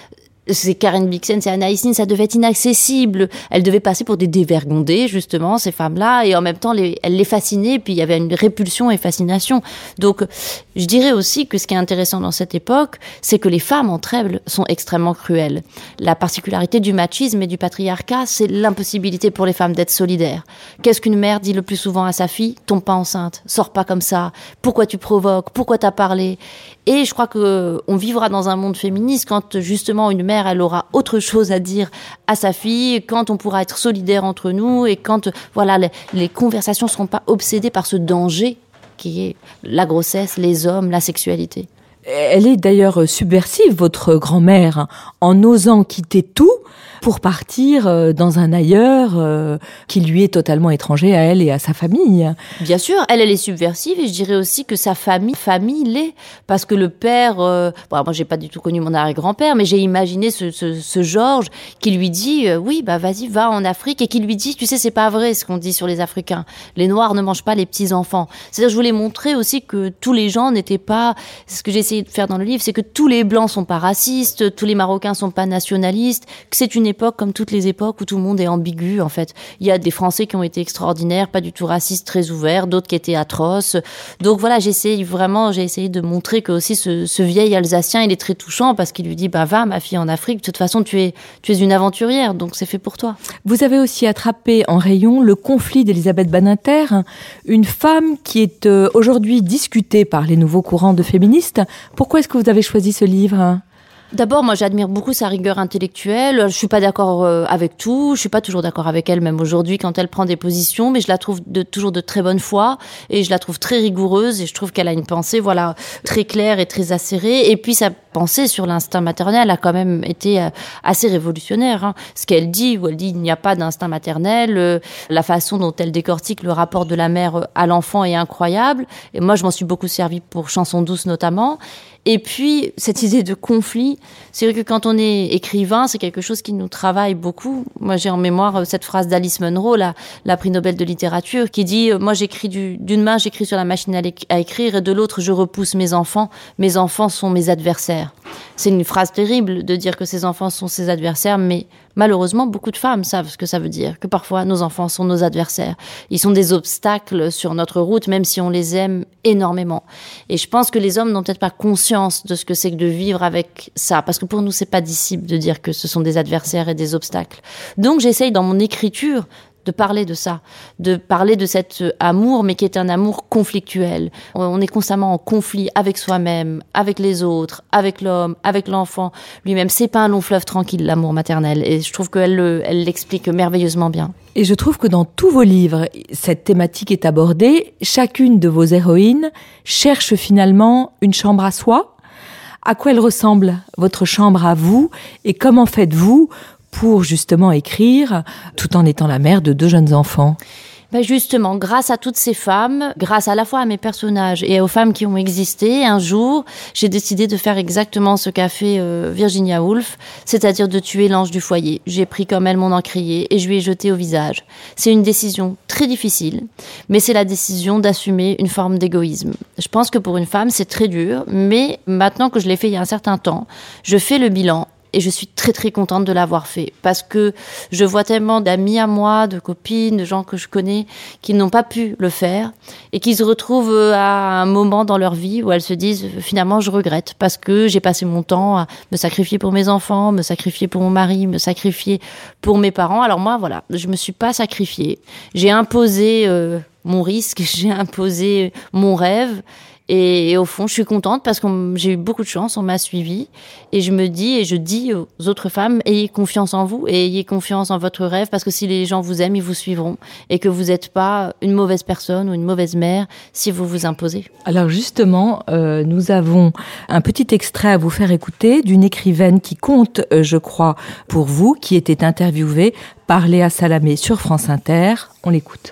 C'est Karen Blixen, c'est Anaïs Nin, ça devait être inaccessible. Elles devaient passer pour des dévergondées, justement, ces femmes-là, et en même temps, les, elles les fascinaient, puis il y avait une répulsion et fascination. Donc, je dirais aussi que ce qui est intéressant dans cette époque, c'est que les femmes entre elles sont extrêmement cruelles. La particularité du machisme et du patriarcat, c'est l'impossibilité pour les femmes d'être solidaires. Qu'est-ce qu'une mère dit le plus souvent à sa fille ? Tombe pas enceinte, sors pas comme ça, pourquoi tu provoques, pourquoi t'as parlé ? Et je crois que on vivra dans un monde féministe quand justement une mère elle aura autre chose à dire à sa fille, quand on pourra être solidaire entre nous et quand voilà les, les conversations seront pas obsédées par ce danger qui est la grossesse, les hommes, la sexualité. Elle est d'ailleurs subversive, votre grand-mère, en osant quitter tout pour partir dans un ailleurs euh, qui lui est totalement étranger à elle et à sa famille. Bien sûr, elle, elle est subversive et je dirais aussi que sa famille, famille l'est. Parce que le père, euh, bon, moi j'ai pas du tout connu mon arrière-grand-père, mais j'ai imaginé ce, ce, ce Georges qui lui dit, euh, oui, bah vas-y, va en Afrique, et qui lui dit, tu sais, c'est pas vrai ce qu'on dit sur les Africains. Les Noirs ne mangent pas les petits-enfants. C'est-à-dire, je voulais montrer aussi que tous les gens n'étaient pas, c'est ce que j'ai essayé de faire dans le livre, c'est que tous les Blancs sont pas racistes, tous les Marocains sont pas nationalistes, que c'est une époque comme toutes les époques où tout le monde est ambigu en fait. Il y a des Français qui ont été extraordinaires, pas du tout racistes, très ouverts, d'autres qui étaient atroces. Donc voilà, j'essaie vraiment, j'ai essayé de montrer que aussi ce, ce vieil Alsacien, il est très touchant parce qu'il lui dit bah va ma fille en Afrique, de toute façon tu es tu es une aventurière, donc c'est fait pour toi. Vous avez aussi attrapé en rayon Le conflit d'Elisabeth Badinter, une femme qui est euh, aujourd'hui discutée par les nouveaux courants de féministes. Pourquoi est-ce que vous avez choisi ce livre ? D'abord, moi, j'admire beaucoup sa rigueur intellectuelle. Je suis pas d'accord euh, avec tout. Je suis pas toujours d'accord avec elle, même aujourd'hui, quand elle prend des positions. Mais je la trouve de, toujours de très bonne foi. Et je la trouve très rigoureuse. Et je trouve qu'elle a une pensée, voilà, très claire et très acérée. Et puis, sa pensée sur l'instinct maternel a quand même été euh, assez révolutionnaire. Hein. Ce qu'elle dit, où elle dit il n'y a pas d'instinct maternel. Euh, la façon dont elle décortique le rapport de la mère à l'enfant est incroyable. Et moi, je m'en suis beaucoup servi pour Chanson douce, notamment. Et puis, cette idée de conflit, c'est vrai que quand on est écrivain, c'est quelque chose qui nous travaille beaucoup. Moi, j'ai en mémoire cette phrase d'Alice Munro, la, la prix Nobel de littérature, qui dit « Moi, j'écris du, d'une main, j'écris sur la machine à, à écrire, et de l'autre, je repousse mes enfants. Mes enfants sont mes adversaires. » C'est une phrase terrible de dire que ses enfants sont ses adversaires, mais malheureusement, beaucoup de femmes savent ce que ça veut dire, que parfois nos enfants sont nos adversaires. Ils sont des obstacles sur notre route, même si on les aime énormément. Et je pense que les hommes n'ont peut-être pas conscience de ce que c'est que de vivre avec ça, parce que pour nous, c'est pas disciple de dire que ce sont des adversaires et des obstacles. Donc j'essaye dans mon écriture de parler de ça, de parler de cet amour, mais qui est un amour conflictuel. On est constamment en conflit avec soi-même, avec les autres, avec l'homme, avec l'enfant lui-même. C'est pas un long fleuve tranquille, l'amour maternel. Et je trouve qu'elle elle l'explique merveilleusement bien. Et je trouve que dans tous vos livres, cette thématique est abordée. Chacune de vos héroïnes cherche finalement une chambre à soi. À quoi elle ressemble, votre chambre à vous, et comment faites-vous pour justement écrire, tout en étant la mère de deux jeunes enfants? Ben justement, grâce à toutes ces femmes, grâce à la fois à mes personnages et aux femmes qui ont existé, un jour, j'ai décidé de faire exactement ce qu'a fait euh, Virginia Woolf, c'est-à-dire de tuer l'ange du foyer. J'ai pris comme elle mon encrier et je lui ai jeté au visage. C'est une décision très difficile, mais c'est la décision d'assumer une forme d'égoïsme. Je pense que pour une femme, c'est très dur, mais maintenant que je l'ai fait il y a un certain temps, je fais le bilan. Et je suis très très contente de l'avoir fait parce que je vois tellement d'amis à moi, de copines, de gens que je connais qui n'ont pas pu le faire et qui se retrouvent à un moment dans leur vie où elles se disent finalement je regrette parce que j'ai passé mon temps à me sacrifier pour mes enfants, me sacrifier pour mon mari, me sacrifier pour mes parents. Alors moi voilà, je me suis pas sacrifiée. J'ai imposé euh, mon risque, j'ai imposé mon rêve. Et, et au fond, je suis contente parce que j'ai eu beaucoup de chance, on m'a suivie. Et je me dis, et je dis aux autres femmes, ayez confiance en vous et ayez confiance en votre rêve parce que si les gens vous aiment, ils vous suivront. Et que vous n'êtes pas une mauvaise personne ou une mauvaise mère si vous vous imposez. Alors justement, euh, nous avons un petit extrait à vous faire écouter d'une écrivaine qui compte, euh, je crois, pour vous, qui était interviewée par Léa Salamé sur France Inter. On l'écoute.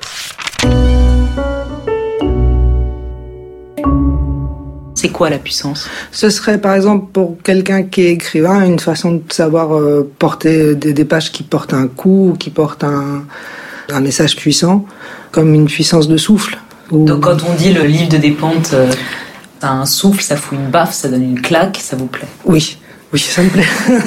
C'est quoi la puissance ? Ce serait par exemple pour quelqu'un qui est écrivain une façon de savoir euh, porter des, des pages qui portent un coup, qui portent un, un message puissant, comme une puissance de souffle. Ou... Donc quand on dit le livre de Despentes, euh, ça a un souffle, ça fout une baffe, ça donne une claque, ça vous plaît ? Oui, Oui, ça me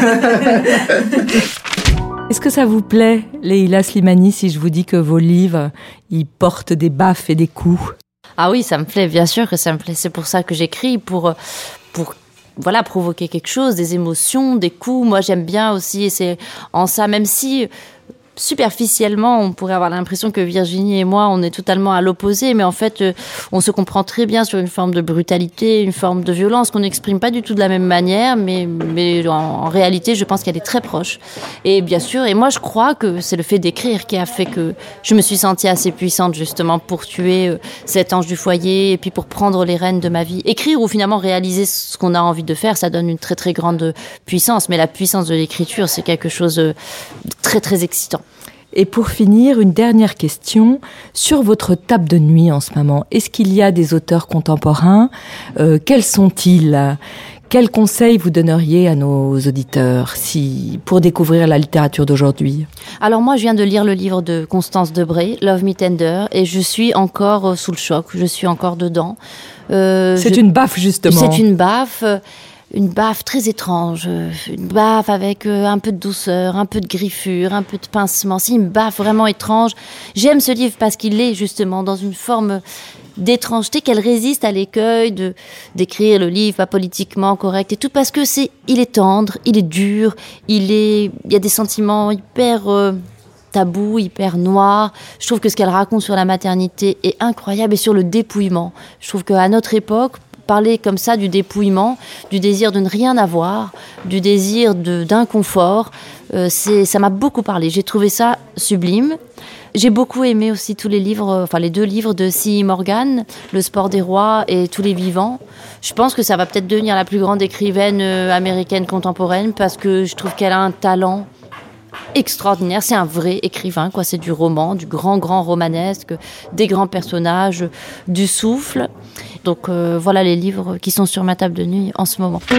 plaît. Est-ce que ça vous plaît, Leïla Slimani, si je vous dis que vos livres, ils portent des baffes et des coups? Ah oui, ça me plaît, bien sûr que ça me plaît. C'est pour ça que j'écris, pour, pour voilà, provoquer quelque chose, des émotions, des coups. Moi, j'aime bien aussi, et c'est en ça, même si superficiellement, on pourrait avoir l'impression que Virginie et moi, on est totalement à l'opposé, mais en fait, euh, on se comprend très bien sur une forme de brutalité, une forme de violence qu'on n'exprime pas du tout de la même manière, mais, mais en, en réalité, je pense qu'elle est très proche. Et bien sûr, et moi, je crois que c'est le fait d'écrire qui a fait que je me suis sentie assez puissante, justement, pour tuer euh, cet ange du foyer, et puis pour prendre les rênes de ma vie. Écrire ou finalement réaliser ce qu'on a envie de faire, ça donne une très, très grande puissance, mais la puissance de l'écriture, c'est quelque chose de très, très excitant. Et pour finir, une dernière question sur votre table de nuit en ce moment. Est-ce qu'il y a des auteurs contemporains? euh, Quels sont-ils? Quels conseils vous donneriez à nos auditeurs si, pour découvrir la littérature d'aujourd'hui? Alors moi, je viens de lire le livre de Constance Debré, Love Me Tender, et je suis encore sous le choc, je suis encore dedans. Euh, c'est je... une baffe, justement. C'est une baffe... Une baffe très étrange, une baffe avec un peu de douceur, un peu de griffure, un peu de pincement. C'est une baffe vraiment étrange. J'aime ce livre parce qu'il est justement dans une forme d'étrangeté, qu'elle résiste à l'écueil de d'écrire le livre pas politiquement correct et tout, parce que c'est, il est tendre, il est dur, il est, il y a des sentiments hyper euh, tabous, hyper noirs. Je trouve que ce qu'elle raconte sur la maternité est incroyable, et sur le dépouillement. Je trouve qu'à notre époque, parler comme ça du dépouillement, du désir de ne rien avoir, du désir de, d'inconfort, euh, c'est, ça m'a beaucoup parlé. J'ai trouvé ça sublime. J'ai beaucoup aimé aussi tous les livres, enfin les deux livres de C E Morgan, Le sport des rois et Tous les vivants. Je pense que ça va peut-être devenir la plus grande écrivaine américaine contemporaine, parce que je trouve qu'elle a un talent extraordinaire. C'est un vrai écrivain, quoi. C'est du roman, du grand, grand romanesque, des grands personnages, du souffle. Donc euh, voilà les livres qui sont sur ma table de nuit en ce moment.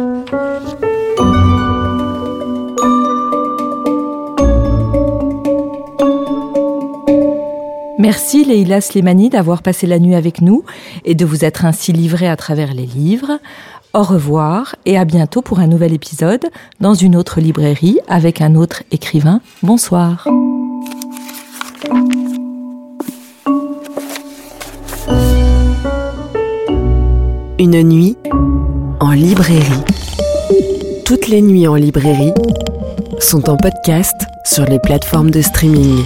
Merci Leïla Slimani d'avoir passé la nuit avec nous et de vous être ainsi livrée à travers les livres. Au revoir et à bientôt pour un nouvel épisode dans une autre librairie avec un autre écrivain. Bonsoir. Une nuit en librairie. Toutes les nuits en librairie sont en podcast sur les plateformes de streaming.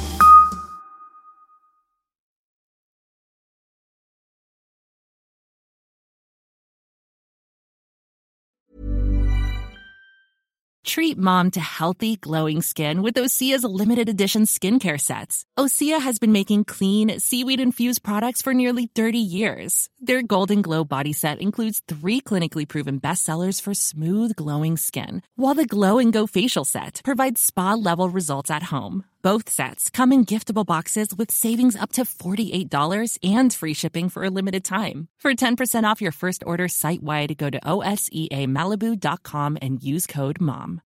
Treat mom to healthy, glowing skin with Osea's limited edition skincare sets. Osea has been making clean, seaweed-infused products for nearly thirty years. Their Golden Glow body set includes three clinically proven bestsellers for smooth, glowing skin, while the Glow and Go facial set provides spa-level results at home. Both sets come in giftable boxes with savings up to forty-eight dollars and free shipping for a limited time. For ten percent off your first order site-wide, go to O S E A Malibu dot com and use code MOM.